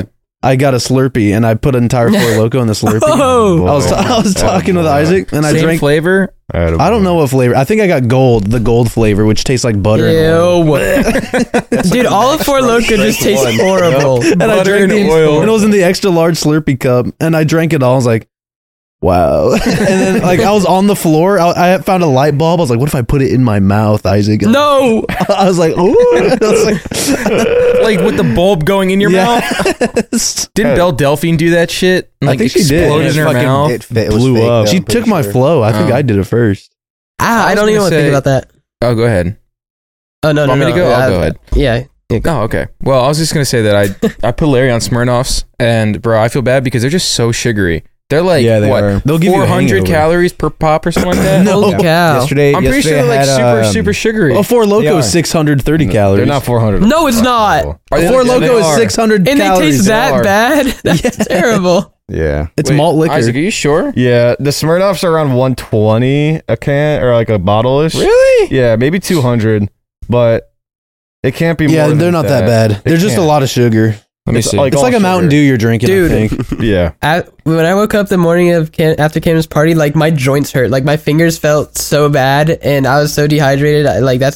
I got a Slurpee and I put an entire Four Loko in the Slurpee. Oh. I was talking with Isaac and I Same drank. flavor. I don't know what flavor. I think I got the gold flavor, which tastes like butter. And oil. Ew. Dude, all of Four Loko just tastes horrible. And I drank and it was in the extra large Slurpee cup, and I drank it all. I was like, wow. And then like I was on the floor. I found a light bulb. I was like, what if I put it in my mouth, Isaac? No. I was like, ooh. I was Like with the bulb going in your mouth. yes. Didn't Belle Delphine do that shit? Like think she did. exploded in her Fucking- mouth. It was blew fake, up. though, She I'm took pretty my sure. flow. I think I did it first. Ah, I was don't even gonna want to think say- about that. Oh, go ahead. Oh, no, Want no, me no. to go? I'll go ahead. Yeah. Oh, okay. Well, I was just gonna say that I put Larry on Smirnoffs, and bro, I feel bad because they're just so sugary. They're like Yeah, they what? are. They'll give you a 400 hangover. calories per pop or something like that. No. Holy cow. Yesterday, I'm pretty sure they're like I had, super sugary. A Four They Loko are. is 630 calories. They're not 400. No, it's not. Are they- Four yeah, they Loko is are. 600 And they calories. taste that bad? That's terrible. Yeah. It's Wait, malt liquor. Isaac, are you sure? Yeah, the Smirnoffs are around 120 a can or like a bottle-ish. Really? Yeah, maybe 200, but it can't be more Yeah, than they're not that bad. They're just a can't. lot of sugar. Let me It's see. like- It's like a all Mountain sugar. Dew you're drinking, Dude. I think. Yeah. When I woke up the morning of after Cam's party, like my joints hurt. Like my fingers felt so bad and I was so dehydrated.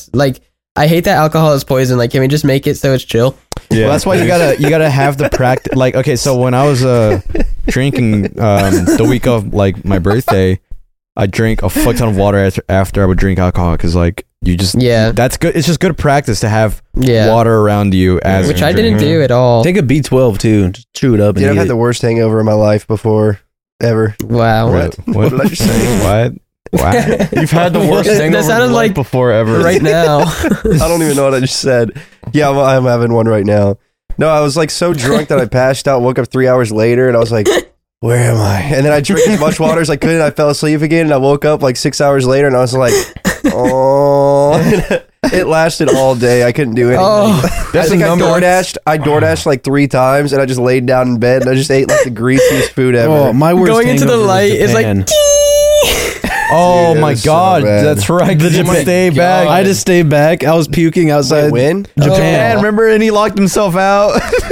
I hate that alcohol is poison. Like, can we just make it so it's chill? Yeah. Well, that's why you gotta have the practice. Like, okay, so when I was drinking the week of like my birthday, I drank a fuck ton of water after I would drink alcohol because like you just that's good. It's just good practice to have water around you as Which you're I didn't drinking. do at all. Take a B12 too and just chew it up and Dude, I've eat had it. the worst hangover of my life before, ever. Wow. What did I just say? What? Wow. You've had the worst That hangover sounded of like before ever. Right now. I don't even know what I just said. Yeah, well, I'm having one right now. No, I was like so drunk that I passed out, woke up 3 hours later, and I was like, where am I? And then I drank as much water as I could, and I fell asleep again, and I woke up like 6 hours later, and I was like, oh. It lasted all day. I couldn't do anything. Oh, I think I DoorDashed like 3 times, and I just laid down in bed, and I just ate like the greasiest food ever. Oh, my worst going into the hangover was light is like. Japan. Oh Dude, it my was so god, bad. that's right. The You Japan- stay back. I just stayed back. I was puking outside. Wait, when? Japan. Remember, and he locked himself out.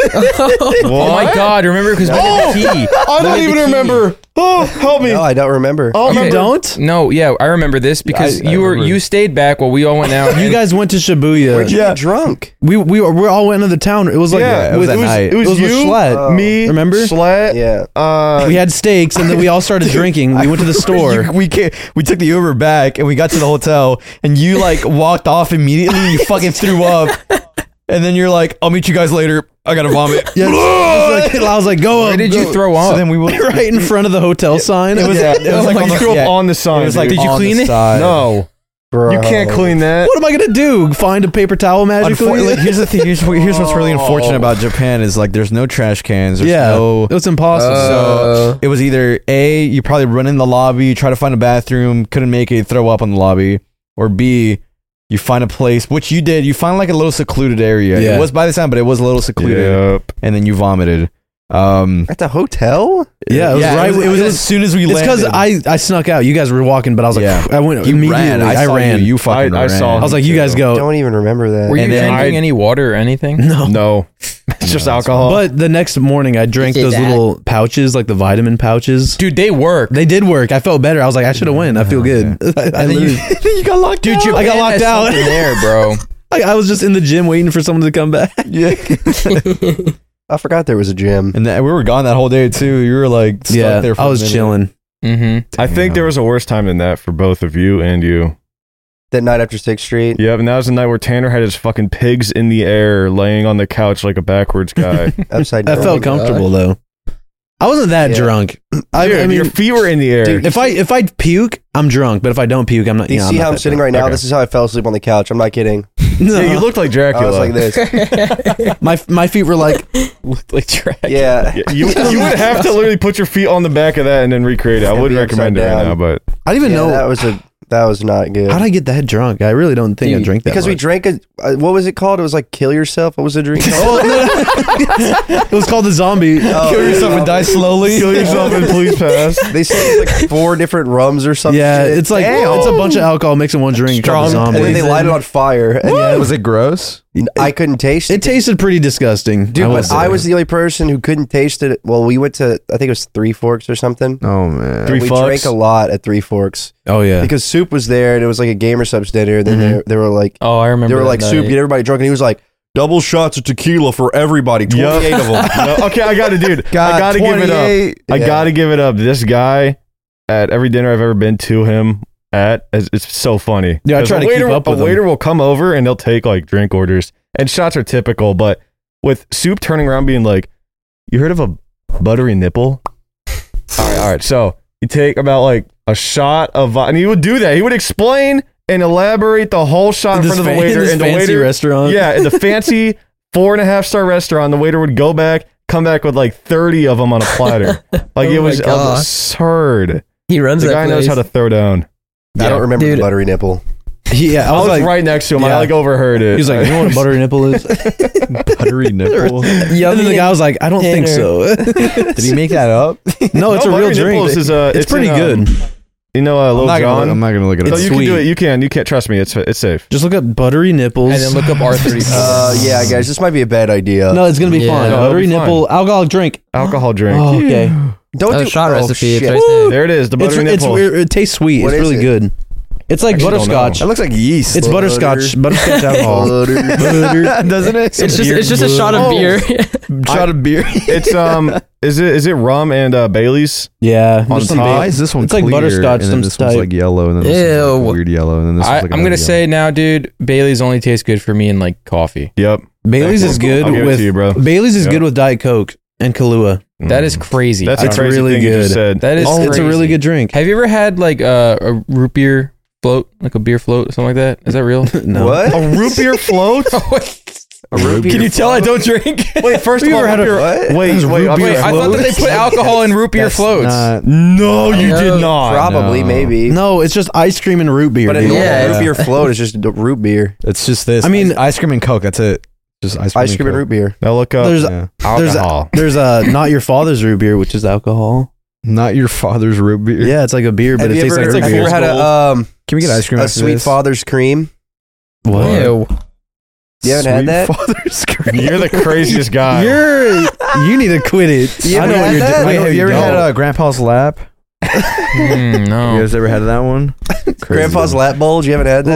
Oh my god! Remember because we did the key. I don't even remember. Oh, help me. No, I don't remember. Oh, Okay. you don't? No, yeah, I remember this because I remember. you stayed back while we all went out. You guys went to Shibuya. Where'd you get drunk? We all went into the town. It was like Yeah, it was that it night. was with you, Schlatt. me, Remember? Schlatt. Yeah. We had steaks and then we all started drinking. We went to the store. we took the Uber back and we got to the hotel and you like walked off immediately. You fucking threw up, and then you're like, "I'll meet you guys later. I gotta vomit." Yeah, I was like, go up. Where did you go. throw up? So then we went. Right in front of the hotel sign. It was like on the, threw up yeah, on the sign. it was like, dude. did you on clean the it? side. No, Bro. you can't clean that. What am I gonna do? Find a paper towel magically? Like, here's the thing. Here's what's really unfortunate about Japan is like there's no trash cans. There's yeah, no. it was impossible. So it was either A, you probably run in the lobby, try to find a bathroom, couldn't make it, throw up on the lobby, or B, you find a place, which you did. You find like a little secluded area. Yeah. It was by the sound, but it was a little secluded, Yep. and then you vomited. At the hotel? Yeah, it was right. It was as soon as we It's landed. because I snuck out. You guys were walking, but I was like, Yeah. I went You immediately. ran. I saw ran. You fucking I ran. saw I was like, you guys I go. don't even remember that. Were you And then drinking any water or anything? No. No, it's just alcohol. But the next morning, I drank Did those that. little pouches, like the vitamin pouches. Dude, they work. They did work. I felt better. I was like, I should have went. I feel good. I And then literally- you got locked Dude, out. I got Japan locked has out. something there, bro. I was just in the gym waiting for someone to come back. Yeah. I forgot there was a gym. And we were gone that whole day too. You were like stuck Yeah, there for I a was minute. chilling. Mm-hmm. I think there was a worse time than that for both of you and you. That night after 6th Street. Yep, and that was the night where Tanner had his fucking pigs in the air laying on the couch like a backwards guy. Upside I down. felt comfortable though. I wasn't that Yeah. drunk. Dude, I mean, your feet were in the air. Dude, if I puke, I'm drunk. But if I don't puke, I'm not. Do you know, see not how I'm that sitting drunk. right now? Okay. This is how I fell asleep on the couch. I'm not kidding. No. Yeah, you looked like I Dracula. was like this. my feet were like. Looked like trash. Yeah. Yeah, you would have to literally put your feet on the back of that and then recreate it. I It's wouldn't gonna be recommend it upside right down. now, but I didn't even Yeah, know that was not good. how did I get that drunk. I really don't think I Dude, drank that because we much. drank what was it called? It was like kill yourself. What was the drink called? It was called the zombie. Oh, Kill yourself and die slowly. kill yourself and please pass. They said it was like 4 different rums or something. Yeah, it's like it's a bunch of alcohol mixed in one drink. Called the and zombie. then they light it on fire. And Was it gross? I couldn't taste It tasted pretty disgusting. Dude, but say. I was the only person who couldn't taste it. Well, we went to, I think it was Three Forks or something. Oh man. Three We Forks? drank a lot at Three Forks Oh yeah. because Soup was there and it was like a gamer subs dinner. And then they were like, Oh, I remember. they were that like, Soup, night. get everybody drunk. And he was like, double shots of tequila for everybody. 28 of them. No, okay, I got to, dude. God, I got to give it up. 28. I Yeah. got to give it up. This guy, at every dinner I've ever been to him at, it's so funny. Yeah, I 'Cause try a to keep waiter, up with a waiter will come over and they'll take like drink orders, and shots are typical. But with Soup turning around being like, "You heard of a buttery nipple?" All right. So you take about like a shot of, and he would do that. He would explain and elaborate the whole shot in front of the waiter, in and this the fancy waiter, restaurant. yeah, in the fancy 4.5-star restaurant, the waiter would go back, come back with like 30 of them on a platter. Like it Oh my was gosh. absurd. He runs The that guy place. knows how to throw down. I don't remember Dude. the buttery nipple. Yeah, I was like right next to him. I yeah. like overheard it. He was like, "You know what a buttery nipple is?" Buttery nipple. And then the guy was like, "I don't think so." Did he make that up? No, it's a real Buttery drink. Nipples is, It's pretty in, good. You know, Lil Jon. I'm not gonna look it No, up. It's you can sweet. do it. You can trust me. It's safe. Just look up buttery nipples. And then look up R34. Yeah, guys, this might be a bad idea. No, it's gonna be Yeah. fine. No, it'll Buttery be fine. nipple, alcoholic drink. Alcohol drink. Oh, okay. Don't Oh, do shot recipe. It's shit. right there. There it is. The buttery It's nipple. weird. It tastes sweet. What it's is really it? good. It's like Actually don't butterscotch. That looks like yeast. It's butterscotch alcohol. doesn't it? It's just a shot of beer. Shot of beer. It's is it rum and Bailey's? Yeah. On There's some top. ba- Why is this one It's like clear, butterscotch, and then some this one's type. like yellow, and then this one's like Ew. weird yellow, and then this one's like I'm gonna say now, dude, Bailey's only tastes good for me in like coffee. Yep. Bailey's is I'll good give it with to you, bro. Bailey's is Yeah. good with Diet Coke and Kahlua. That is crazy. That's a That's crazy really thing you just good. said. That is It's a really crazy. good drink. Have you ever had like a root beer float, like a beer float, something like that? Is that real? No. What? A root beer float? A root beer Can you tell I don't drink? Wait, first of You all, ever had a- root beer- What? wait, root beer I thought that they put alcohol in root beer That's floats. No, you No. did not. Probably, No. maybe. No, it's just ice cream and root beer. But a dude. normal Yeah. root beer float is just root beer. It's just this. I mean- ice cream and Coke. That's it. Just ice cream, Ice cream and Coke. root beer. Now look up There's Yeah. alcohol. there's a not your father's root beer, which is alcohol. Not your father's root beer. Yeah, it's like a beer, but Have it you tastes ever, like root have you beer. ever had a Can we get ice cream? a after Sweet this? Father's cream? What? Ew. You haven't had Sweet that? Father's cream. You're the craziest guy. You need to quit it. You I know haven't what had you're that? doing. Wait, have you ever had Grandpa's lap? You No. guys ever had that one? Crazy. Grandpa's lap bulge? You haven't had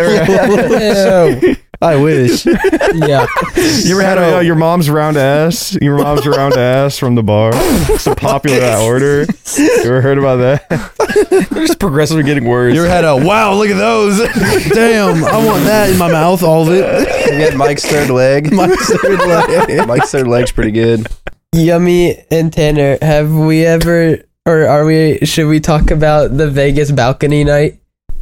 that? Ew. I wish. Yeah. You ever had your mom's round ass? Your mom's round ass from the bar. So popular that order. You ever heard about that? They're just progressively getting worse. You ever had a wow? Look at those. Damn, I want that in my mouth, all of it. Have you had Mike's third leg? Mike's third leg. Mike's third leg's pretty good. Yummy and Tanner, have we ever, or should we talk about the Vegas balcony night?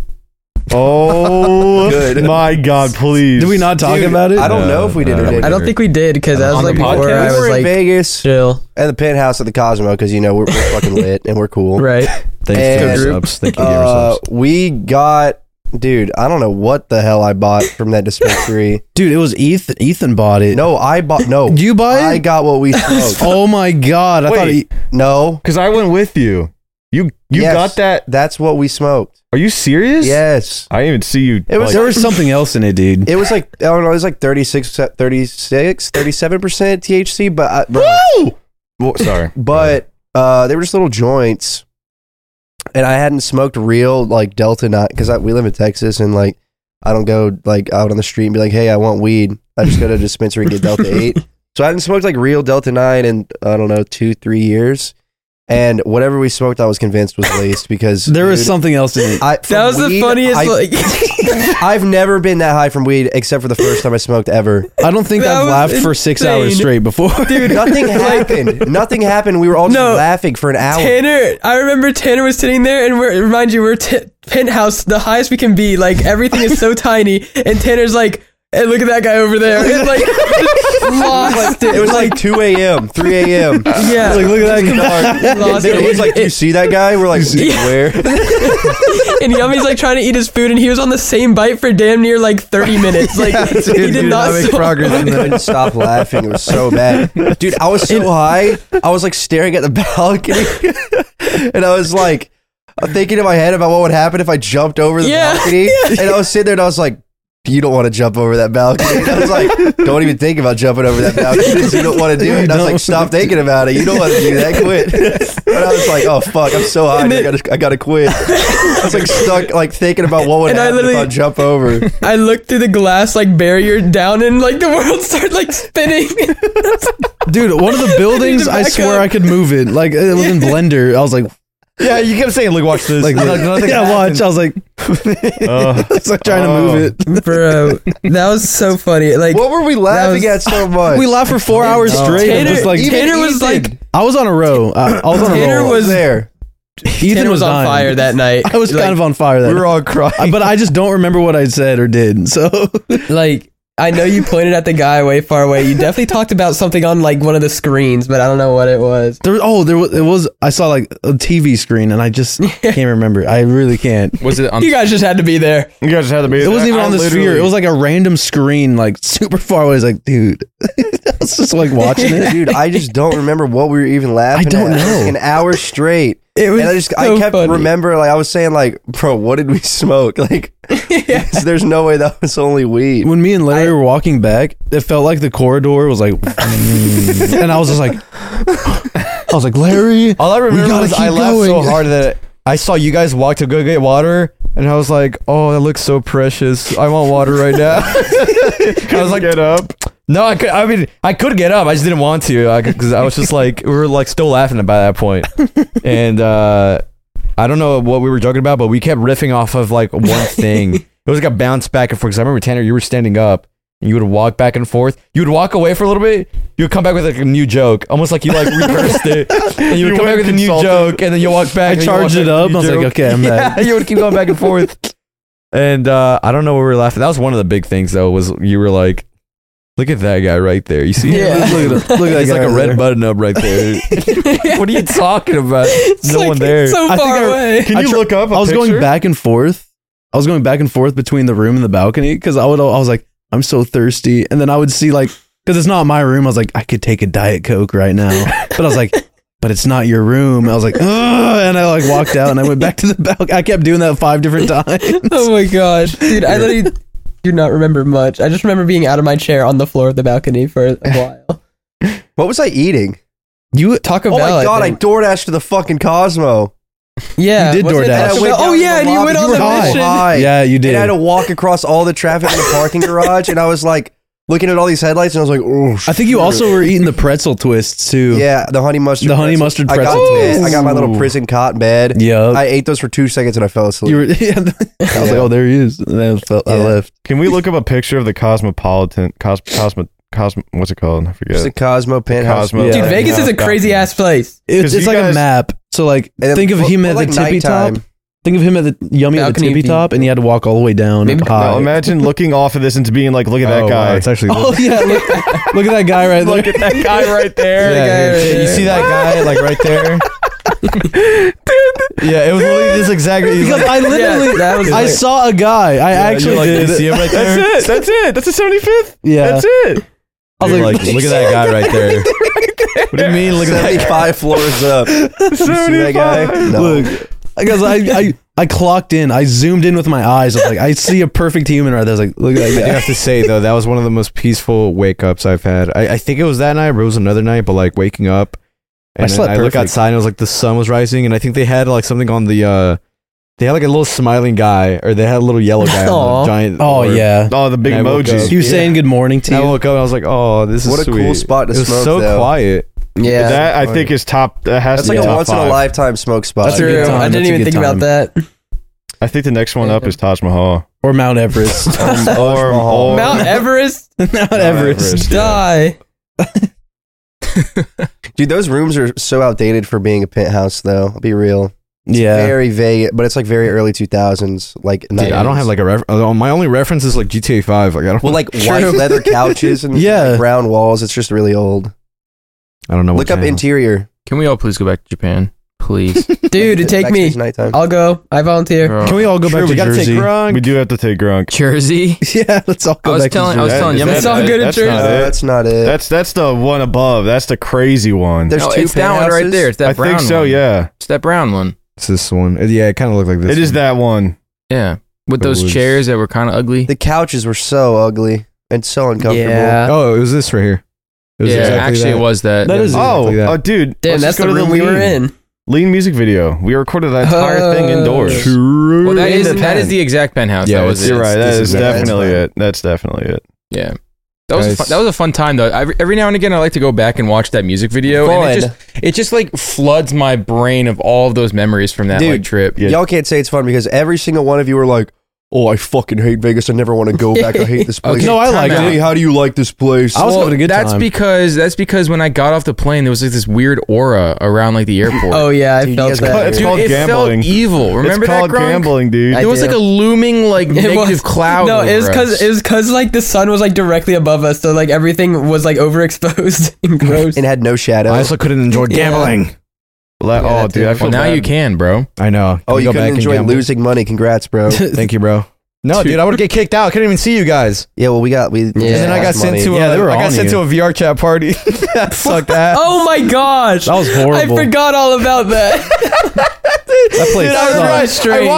Oh Good. my God, please. Did we not talk Dude, about it? I don't know if we did or No. didn't. I don't think we did because that was On the like before podcast? I We was were in like Vegas chill, and the penthouse at the Cosmo because we're fucking lit and we're cool. right? Thanks And, to your subs. Thank you, to your subs. We got, dude. I don't know what the hell I bought from that dispensary. Dude, it was Ethan. Ethan bought it. No, I bought. No, Did you buy it? I got what we smoked. Oh my God. I thought Wait. No, Because I went with you. You Yes. got that? that's what we smoked. Are you serious? Yes, I didn't even see you. It was- there was something else in it, dude. it was like I don't know. It was like 37% THC, but Well, sorry. But they were just little joints, and I hadn't smoked real like Delta 9 because we live in Texas, and like I don't go like out on the street and be like, "Hey, I want weed." I just go to a dispensary and get Delta 8. So I hadn't smoked like real Delta 9 in I don't know 2-3 years, and whatever we smoked, I was convinced was laced because There was dude, something else in it. That was the funniest. Like, I've never been that high from weed except for the first time I smoked ever. I don't think That I've was laughed for 6 insane. hours straight before. dude, Nothing happened. Nothing happened. We were all just No. laughing for an hour. Tanner, I remember Tanner was sitting there, and remind you, we're penthouse, the highest we can be. Like everything is so tiny, and Tanner's like, "Hey, look at that guy over there!" And like, lost it. It was like 2 a.m., 3 a.m. yeah, Like, look at that guy. lost It was like, do you it. see that guy? We're like, where? And Yummy's like trying to eat his food, and he was on the same bite for damn near like 30 minutes. Like he did not make stop. progress I in that. couldn't stop laughing. It was so bad. Dude, I was so high. I was like staring at the balcony. And I was like, I'm thinking in my head about what would happen if I jumped over the Yeah. balcony. And I was sitting there and I was like, you don't want to jump over that balcony. And I was like, don't even think about jumping over that balcony because you don't want to do it. And I was like, stop thinking about it. You don't want to do that. Quit. And I was like, oh fuck, I'm so high. I gotta quit. I was like stuck, like thinking about what would happen if I jump over. I looked through the glass like barrier down, and like the world started like spinning. Dude, one of the buildings, I swear I could move it. Like it was in Blender. I was like, Yeah, you kept saying, "Look, watch this." like yeah, watch. I was like, it's like trying to move it. Bro, that was so funny. Like, What were we laughing at so much? We laughed for 4 hours straight. Tanner, Just like Tanner was like, I was on a row. I was on a Tanner roll. was there. Ethan Tanner was on dying. fire that night. I was kind of on fire that We were night. all crying. But I just don't remember what I said or did. So like, I know you pointed at the guy way far away. You definitely talked about something on like one of the screens, but I don't know what it was. it was I saw like a TV screen and I just can't remember. I really can't. Was it on? You guys just had to be there. You guys just had to be. It wasn't even I on the literally- sphere. It was like a random screen, like super far away. I was like, dude, I was just like watching it. Dude, I just don't remember what we were even laughing I don't at. It was know. like an hour straight. It was And I so kept funny. remembering, like, I was saying, like, bro, what did we smoke? Like, there's no way that was only weed. When me and Larry were walking back, it felt like the corridor was like, and I was just like, Larry, All I remember gotta was I keep laughed so going. hard that I saw you guys walk to go get water, and I was like, "Oh, that looks so precious. I want water right now." I was like, Get up. "No, I could. I mean, I could get up. I just didn't want to because I was just like, we were like still laughing about that point, and I don't know what we were joking about, but we kept riffing off of like one thing. It was like a bounce back and forth. Because I remember Tanner, you were standing up. And you would walk back and forth. You would walk away for a little bit. You would come back with like a new joke, almost like you like rehearsed it. And you would You come back went with a new consulted. joke, and then you walk back. I and you walk charged back it with a up. new I was like, joke. okay, I'm back. Yeah, you would keep going back and forth. And I don't know what we were laughing. That was one of the big things, though. Was you were like, "Look at that guy right there. You see him? Yeah. Look at that He's guy like a right red there. button up right there. What are you talking about? It's No like one there. So I think far away. Can you look up? I was going back and forth. I was going back and forth between the room and the balcony because I was like, I'm so thirsty, and then I would see like, because it's not my room. I was like, I could take a Diet Coke right now, but I was like, but it's not your room. I was like, ugh, and I like walked out and I went back to the balcony. I kept doing that 5 different times. Oh my gosh, dude! I literally do not remember much. I just remember being out of my chair on the floor of the balcony for a while. What was I eating? You Taco Oh Bell. my God, I think. DoorDashed to the fucking Cosmo. Yeah, You did wasn't it DoorDash. Taco I went Bell? Oh down yeah, to and the you lobby. went on You the were high. mission. High. Yeah, you did. And I had to walk across all the traffic in the parking garage, and I was like looking at all these headlights, and I was like, oh, I think you also were eating the pretzel twists too. yeah, the honey mustard. The honey pretzel. mustard I got, pretzel it. twist. I got my little prison cot bed. Yep. I ate those for 2 seconds and I fell asleep. You were. Yeah, I was like, oh, there he is. And then I Yeah. left. Can we look up a picture of the Cosmopolitan? What's it called? I It's forget. the Cosmo penthouse. Cosmo. Yeah. Dude, Vegas is a crazy ass place. It's 'Cause it's you like a guys- map. So like, And then think of for- him for, at like, the tippy nighttime. top. Think of him at the yummy at the Balcony tippy view. top, and he had to walk all the way down Maybe- high. Now imagine looking off of this and being like, look at that Oh, guy. wow, it's actually. Oh yeah, look at that guy right there. Look at that guy right there. Yeah, you see that guy like right there? Yeah, it was literally this exactly. he's Because like- I literally, Yeah, that was I like- saw a guy. I actually you're like, did. You see him right there? That's it. That's it. That's the 75th. Yeah. That's it. I was You're like, like, look at that guy right there. What do you mean? Look at that. 75 floors up. You see that guy? No. look, because I clocked in. I zoomed in with my eyes. I was like, I see a perfect human right there. I was like, look at I do that guy. have to say though, that was one of the most peaceful wake ups I've had. I think it was that night, but it was another night. But like waking up, I and then slept I look perfect. outside and it was like the sun was rising, and I think they had like something on the. They had like a little smiling guy, or they had a little yellow guy on Aw. the giant. Oh orb. yeah. Oh, the big I woke emoji. up. He was Yeah. saying good morning to And I you. woke up and I was like, "Oh, this is What a cool sweet." spot to It was smoke, so though. quiet. Yeah, That I think is top. That has That's to like be a top once in a 5. lifetime smoke spot. That's a true. good time. I That's didn't a even good think about time. that. I think the next one up is Taj Mahal. Or Mount Everest. or Mount Everest, Mount Everest. Everest. die. Dude, those rooms are so outdated for being a penthouse, though. I'll be real. Yeah. Very vague, but it's like very early 2000s. Like, Dude, I don't have like a my only reference is like GTA 5. Like I don't. Well, like white leather couches and Yeah. like, brown walls. It's just really old. I don't know. Look up interior. Can we all please go back to Japan, please? Dude, take Back me. to nighttime. I'll go. I volunteer. Bro. Can we all go Sure, back we to gotta Jersey? take Grunk. We do have to take Grunk. Jersey. Yeah, let's all go I was back telling- to I was Jersey. telling Yummy- It's all good at That's Jersey. not No, it. that's not it. That's the one above. That's the crazy one. There's No, two it's that one right penthouses. there. It's that I brown think so. one. Yeah, It's that brown one. It's this one. Yeah, it kind of looked like this. it is one. that one. Yeah. with those chairs that were kind of ugly. The couches were so ugly and so uncomfortable. Yeah. Oh, it was this right here. It was Yeah, exactly actually, that. it was that. That is Oh, exactly that. oh, dude. Damn, let's that's just the go to room we were in. Lean music video. We recorded that entire thing indoors. Well, that In is the that pen. is the exact penthouse. Yeah, that was You're it. right. That This is is it. definitely it. That's definitely it. Yeah. That was Guys. that was a fun time though. Every now and again, I like to go back and watch that music video, and Fun. it just like floods my brain of all of those memories from that Dude, like trip. Yeah. Y'all can't say it's fun because every single one of you were like, "Oh, I fucking hate Vegas. I never want to go back. I hate this place." Okay, No, I like time out. it. Hey, how do you like this place? I was having a good that's time. because when I got off the plane, there was like this weird aura around like the airport. Oh yeah, I Dude, you felt guys that. got- It's Dude, called it gambling. felt evil. Remember it's called that, Gronk? gambling, dude. I There was do. like a looming like It negative was- cloud. No, over it was us. because like the sun was like directly above us, so like everything was like overexposed and gross. and had no shadow. I also couldn't enjoy gambling. Oh, dude, I feel Well, now bad. you can, bro. I know. oh, Can we you go couldn't back and enjoy gamble? losing money. Congrats, bro. Thank you, bro. No, dude, I would get kicked out. I couldn't even see you guys. Yeah, well, we Yeah. And then I got sent to Yeah, they were I got on sent you. to a VR chat party. That sucked ass. Oh my gosh, That was horrible. I forgot all about that. That place Dude, I was sucked. right. strange.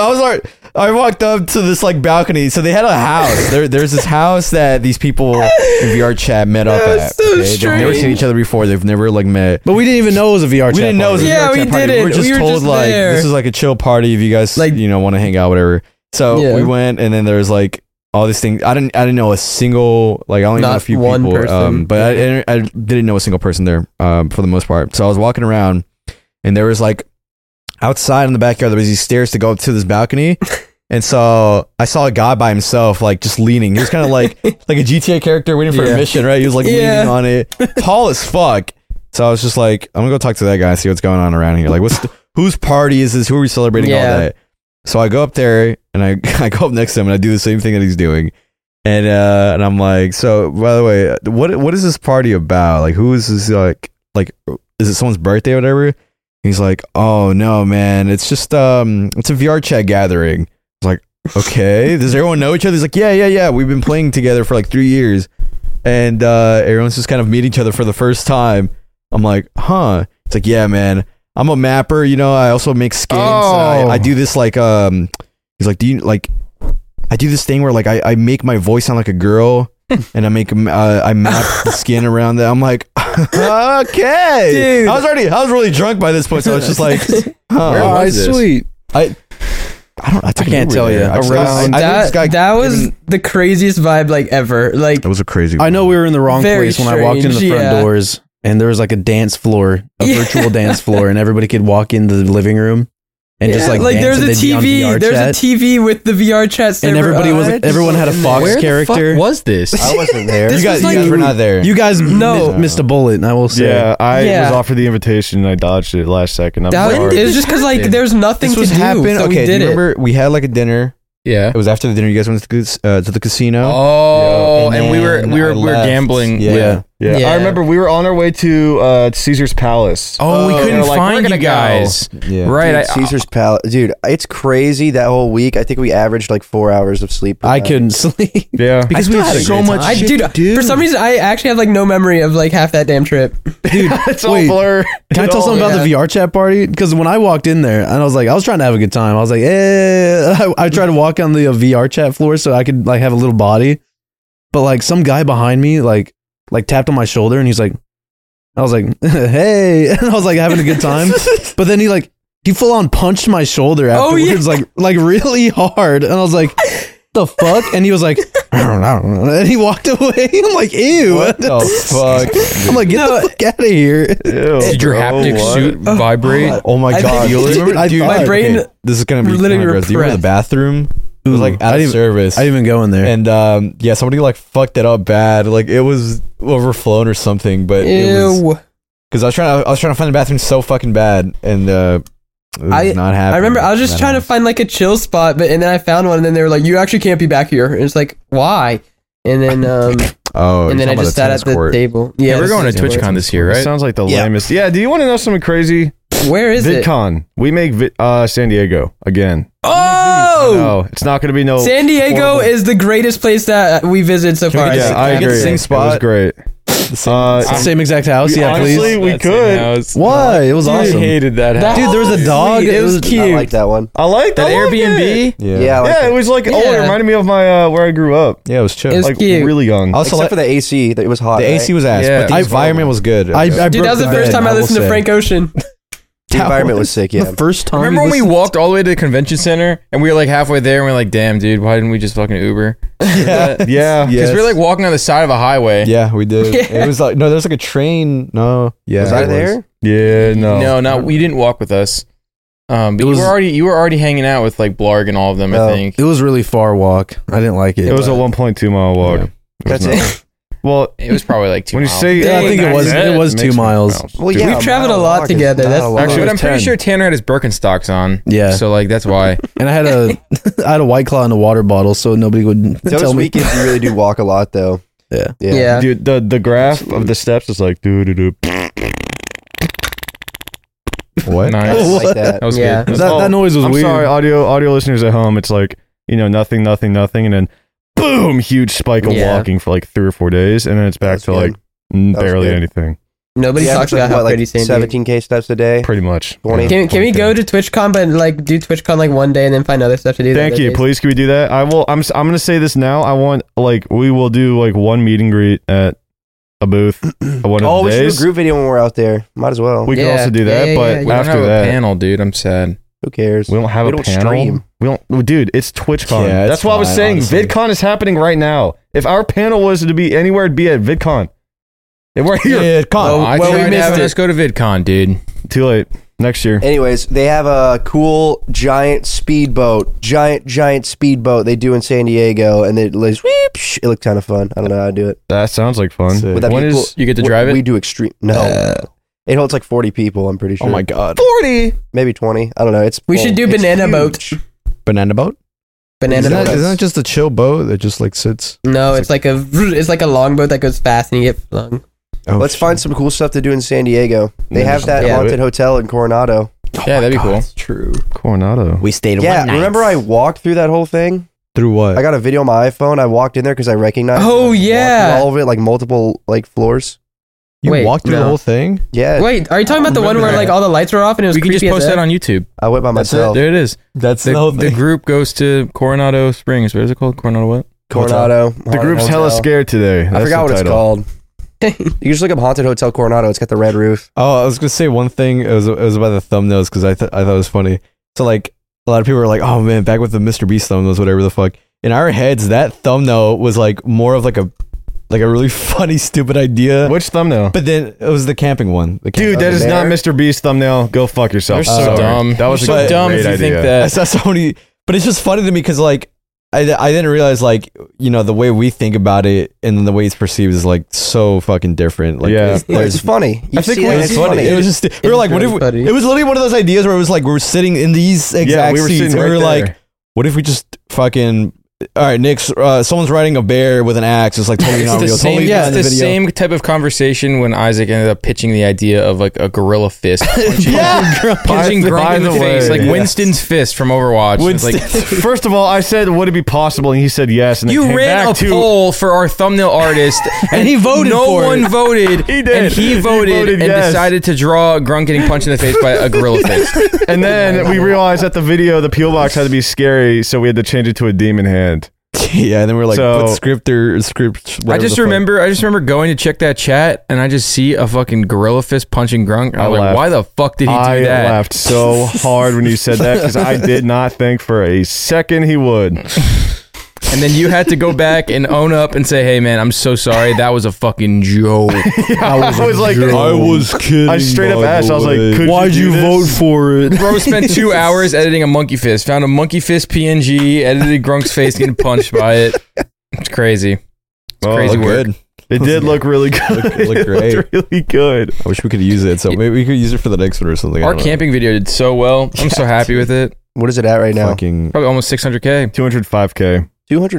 I walked up to this like balcony. So they had a house. There's this house that these people in VR chat met up That's at. so They've never seen strange. each other before. They've never like met. But we didn't even know it was a VR chat. We didn't know it was a party. Yeah, VR we chat party. didn't. We were just We were told just like there. this is like a chill party if you guys Like- want to hang out, whatever. So Yeah. we went, and then there was like all these things. I didn't know a single like I only know Not a few one people. person. But I didn't know a single person there for the most part. So I was walking around, and there was like outside in the backyard there was these stairs to go up to this balcony. And so I saw a guy by himself, like just leaning. He was kind of like a GTA character waiting for a mission, right? He was like Yeah. leaning on it, tall as fuck. So I was just like, I'm gonna go talk to that guy and see what's going on around here. Like, whose party is this? Who are we celebrating? Yeah. All that. So I go up there and I go up next to him and I do the same thing that he's doing. And I'm like, so by the way, what is this party about? Like, who is this? Like, is it someone's birthday or whatever? He's like, oh no, man, it's just it's a VR chat gathering. I was like, okay, does everyone know each other? He's like, yeah. We've been playing together for like 3 years, and everyone's just kind of meeting each other for the first time. I'm like, huh? It's like, yeah, man, I'm a mapper. You know, I also make skins. Oh. I do this like he's like, do you like? I do this thing where like I make my voice sound like a girl, and I make I map the skin around that. I'm like, okay, Dude. I was really drunk by this point, so I was just like, huh. All right, sweet. I can't tell you. That was the craziest vibe like ever. Like It was a crazy. I know we were in the wrong Very place when I walked in the strange, front yeah. doors, and there was like a dance floor, a Yeah. virtual dance floor, and everybody could walk into the living room and just like dance, there's and a they'd be on TV. VR There's chat. a TV with the VR chat server. And everybody was on it. everyone had a Fox Where the character. fuck was this? I wasn't there. This You guys, was you like- guys were not there. You guys No. missed a bullet, I will say. Yeah, I Yeah. was offered the invitation and I dodged it last second. I'm That sorry. it was just because like there's nothing this to was do. happening. So Okay, we do did you it. remember we had like a dinner? Yeah. It was after the dinner. You guys went to the casino. Oh, Yeah. and we were then we I were left. gambling. Yeah. with- Yeah, Yeah. I remember we were on our way to Caesar's Palace. Oh, we and couldn't we're like, find we're you gonna go. guys. Yeah. Right. Dude, Caesar's Palace, dude. It's crazy that whole week. I think we averaged like 4 hours of sleep. I couldn't sleep. Yeah, Because I we still had had a so great much time. shit Dude, for some reason, I actually have like no memory of like half that damn trip. Dude, it's all wait, blur. can I tell something about the VR chat party? Because when I walked in there, and I was trying to have a good time. I was like, I tried to walk on the VR chat floor so I could like have a little body. But like some guy behind me, like tapped on my shoulder, and he's like, I was like, hey, and I was like having a good time. But then he full on punched my shoulder Oh, afterwards, like really hard, and I was like, the fuck? And he was like, I don't know, and he walked away. I'm like, ew. What the fuck? I'm like, get the fuck out of here. Did your haptic suit vibrate? Oh my I god! think- You remember, I dude, thought- my brain okay, this is gonna be literally kinda gross. Do you remember the repressed. bathroom? It was like I out of didn't- service. I didn't even go in there. And yeah, somebody like fucked it up bad. Like it was overflown or something. But it was Ew. because I was trying to find the bathroom so fucking bad, and it was not happening. I remember I was just trying to find like a chill spot, and then I found one, and then they were like, "You actually can't be back here." And it's like, why? And then Oh, and then I just sat at the table. Yeah, Yeah, we're going to this is- TwitchCon this year, right? Sounds like the Yeah. lamest. Yeah. Do you want to know something crazy? Where is it? VidCon. We make San Diego again. Oh, No, it's not going to be no. San Diego horrible- is the greatest place that we visited so far. we Yeah, get- I can we get agree. the same It was spot? great. Same exact house. Yeah, honestly, please. we That's could. in house. Why? It was I awesome. hated that house. Dude, there was a dog. It was I cute. like that one. I like That Airbnb. Yeah, I like Yeah, that. it was like, oh, it Yeah. reminded me of my where I grew up. Yeah, it was chill. It was Like cute. really young. also, Except for the AC, it was hot. the right? AC was ass, Yeah. but the I- environment was good. I Dude, broke that was the the first bed, time I I will listened to say. Frank Ocean. The environment was sick. Yeah, The first time. Remember when we walked all the way to the convention center and we were like halfway there and we are like, damn, dude, why didn't we just fucking Uber? yeah, Yeah. Because we were like walking on the side of a highway. yeah, we did. It was like no, there's like a train. No, yeah, was I it there? Yeah, no. No, you didn't walk with us. But was- you were already hanging out with like Blarg and all of them, I Oh. think. It was really far walk. I didn't like it. It was a 1.2 mile walk. Yeah. It was That's not- it. Well, It was probably like 2 when you miles. say Yeah, I think it was. It was makes 2 me miles. bounce. Well, Dude, yeah, We've traveled a mile lot walk is together. not That's- a lot. Actually, but I'm pretty 10. sure Tanner had his Birkenstocks on. Yeah. So like that's why. And I had a White Claw in a water bottle, so nobody would Those tell me. weekends you really do walk a lot, though. Yeah. Yeah. Dude, the graph of the steps is like doo doo doo. What? Nice. I like that. That was Yeah. good. That noise was I'm weird. sorry, audio listeners at home. It's like, nothing, and then boom, huge spike of Yeah. walking for like 3 or 4 days, and then it's back That's to good. like was barely good. anything. Nobody Yeah, talks it's about how what, pretty like San Diego. 17K steps a day. Pretty much. 20. Yeah. Can we go to TwitchCon, but like do TwitchCon like one day and then find other stuff to do? the Thank other you. days? Please, can we do that? I will. I'm gonna say this now. I want we will do like one meet and greet at a booth one of Oh, the we should do a days. group video when we're out there. Might as well. We can Yeah. also do Yeah, that, yeah, but yeah. We don't after have a that, panel, dude. I'm sad. Who cares? we don't have We a don't panel. stream. We don't, dude. It's TwitchCon. Yeah, it's That's what I was fine, saying. honestly. VidCon is happening right now. If our panel was to be anywhere, it'd be at VidCon. And we're here. Yeah, con. I well, we tried missed having it. us go to VidCon, dude. Too late. Next year. Anyways, they have a cool giant speedboat they do in San Diego, and it looks looked kind of fun. I don't know how to do it. That sounds like fun. Sick. Would that When be is- cool? You get to drive it? We do extreme. No, it holds like 40 people. I'm pretty sure. Oh my god. 40. maybe 20. I don't know. It's We should do it's banana huge. boat. Banana boat? Banana Isn't boat. that, isn't that just a chill boat that just like sits? No, it's like a long boat that goes fast and you get flung. Oh, Let's find some cool stuff to do in San Diego. They have that Yeah. haunted hotel in Coronado. Yeah, that'd be cool. That's true. Coronado. We stayed Yeah, remember I walked through that whole thing? through what? I got a video on my iPhone. I walked in there because I recognized. Oh, it. I walked yeah. through all of it, like multiple like floors. you Wait, walked through the no. whole thing? Yeah, Wait, are you talking about the one remember where that. like all the lights were off and it was We can just creepy post as that hell? on YouTube. I went by myself. There it is. That's The group goes to Coronado Springs. What is it called? Coronado what? Coronado. The group's hella scared today. I That's forgot the what it's title. called. You can just look up Haunted Hotel Coronado. It's got the red roof. Oh, I was gonna say one thing. It was about the thumbnails because I thought it was funny. So like a lot of people were like, "Oh man, back with the Mr. Beast thumbnails, whatever the fuck." In our heads, that thumbnail was like more of like a really funny, stupid idea. Which thumbnail? But then it was the camping one. The Dude, that is not Mr. Beast thumbnail. Go fuck yourself. They're so Sorry. dumb. That was You're a so dumb great if you think idea. that. I saw so many, but it's just funny to me because like I didn't realize like the way we think about it and then the way it's perceived is like so fucking different. Like Yeah. It's funny. You I think see when that, it's it's funny, funny. It was just we were like, what if really funny. it was literally one of those ideas where it was like we were sitting in these exact we were seats sitting and we right were like, there. what if we just fucking all right, Nick's someone's riding a bear with an axe. It's like totally It's not the real. same. Totally Yeah, not it's in the video. same type of conversation when Isaac ended up pitching the idea of like a gorilla fist, punching By Grunk in the the way, face, like yes. Winston's fist from Overwatch. It's like, First of all, I said, would it be possible? And he said yes. And then you came ran back a to, poll for our thumbnail artist, and he voted no for one it. voted. He did. and he He voted, voted and yes. decided to draw Grunk getting punched in the face by a gorilla fist. And then we realized that the video, the peel box had to be scary, so we had to change it to a demon hand. Yeah, and then we're like, So- put script. I whatever just the fuck. remember going to check that chat, and I just see a fucking gorilla fist punching Grunk. I I'm like, laughed. why the fuck did he do I that? laughed so hard when you said that because I did not think for a second he would. And then you had to go back and own up and say, "Hey, man, I'm so sorry. That was a fucking joke." I was like, I was kidding. I straight up by asked. the I was like, way. could Why'd you you do vote this? for it? Bro spent 2 hours editing a monkey fist. Found a monkey fist PNG. Edited Grunk's face getting punched by it. It's crazy. It's Oh, crazy Look work. good. It did look really good. Look It great. looked really good. I wish we could use it. So maybe we could use it for the next one or something. I Our don't know. camping video did so well. I'm so happy with it. What is it at right now? Fucking. Probably almost 600K. 205K.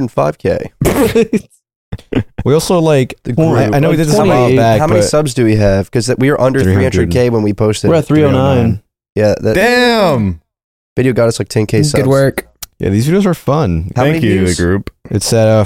205K. We also like. The I know we did this a while back. How many but subs do we have? Because we were under 300. 300K when we posted. We're at 309. Yeah, that Damn. video got us like 10K subs. Good work. Yeah, these videos are fun. How Thank many you, the views? group. It's at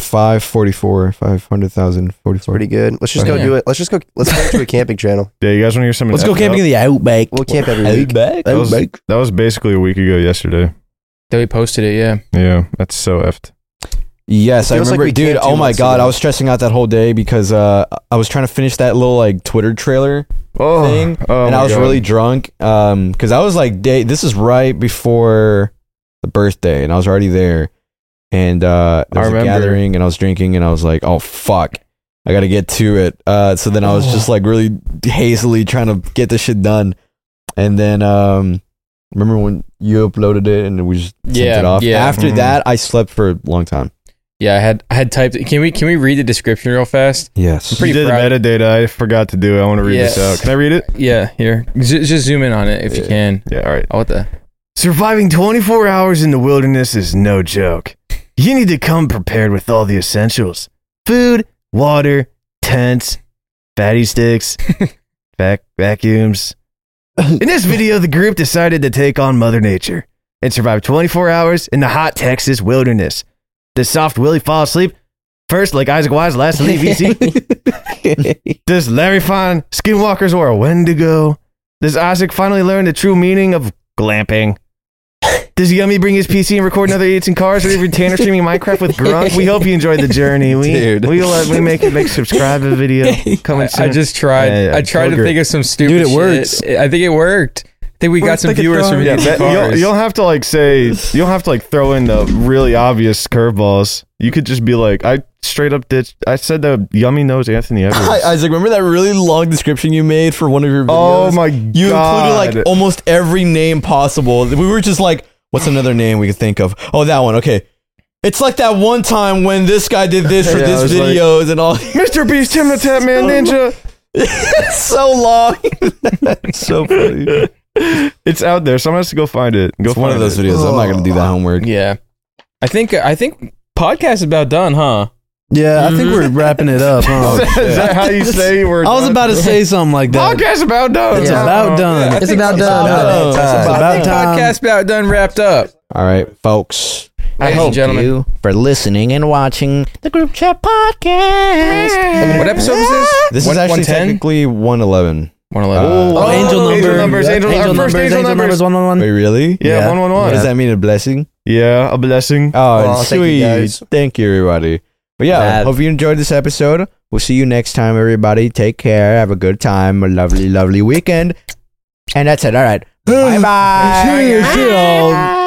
500,044. Pretty good. Let's just go do it. Let's go to a camping channel. Yeah, you guys want to hear something? Let's go effed camping up? in the outback. We'll camp every week. Outback. That was basically a week ago yesterday. That we posted it, yeah. Yeah, that's so effed. Yes, I Feels like remember, we dude. camped 2 Oh my months god, ago. I was stressing out that whole day because I was trying to finish that little like Twitter trailer thing, oh and my I was God. really drunk. Because I was like, this is right before the birthday, and I was already there, and there was a remember. gathering, and I was drinking, and I was like, oh fuck, I got to get to it. So then I was just like really hazily trying to get this shit done, and then remember when you uploaded it and we just sent Yeah, it off? yeah. After Mhm. that, I slept for a long time. Yeah, I had typed. Can we read the description real fast? Yes. Pretty you did proud. the metadata. I forgot to do it. I want to read this Yes. out. Can I read it? Yeah, here. Just zoom in on it if you can. Yeah, all right. Oh, what the? Surviving 24 hours in the wilderness is no joke. You need to come prepared with all the essentials: food, water, tents, fatty sticks, vacuums. In this video, the group decided to take on Mother Nature and survive 24 hours in the hot Texas wilderness. Does Soft Willie fall asleep first like Isaac Wise last to leave EC? Does Larry find skinwalkers or a Wendigo? Does Isaac finally learn the true meaning of glamping? Does Yummy bring his PC and record another Eats and Cars, or even Tanner streaming Minecraft with Grunk? We hope you enjoyed the journey. Dude. We make subscribe a video coming soon. I just tried. Yeah, yeah. I tried to Ogre. think of some stupid Dude, it shit. works. I think it worked. I think we got Works some like a viewers from charm. Yeah, Eats and you Cars. don't have to like say, you don't have to like throw in the really obvious curveballs. You could just be like, I straight up ditched. I said that Yummy knows Anthony Edwards. Isaac, remember that really long description you made for one of your videos? Oh my You god! included like almost every name possible. We were just like, what's another name we could think of? Oh, that one. Okay. It's like that one time when this guy did this for Yeah, I this was like- videos and all. Mr. Beast, Timotap Man Ninja. It's so long. It's so funny. It's out there. Someone has to go find it. Go It's one of find those it. videos. I'm not going to do that homework. Yeah, I think podcast is about done, huh? Yeah, I think we're wrapping it up. Huh? Is that how you say we're I was done? about to say something like that. Podcast about done. It's Yeah. about done. It's about done. It's about time. Podcast about done, wrapped up. All right, folks. Ladies and gentlemen, for listening and watching the Group Chat Podcast. what episode is this? This is actually 110? technically 111. 111. Oh, angel number. numbers, angel numbers, angel numbers, 111. Wait, really? Yeah, 111. What does that mean? A blessing? Yeah, a blessing. Oh, thank you, sweet. guys. Thank you, everybody. But yeah, Glad. hope you enjoyed this episode. We'll see you next time, everybody. Take care. Have a good time. A lovely, lovely weekend. And that's it. All right. Bye-bye. Cheers, y'all.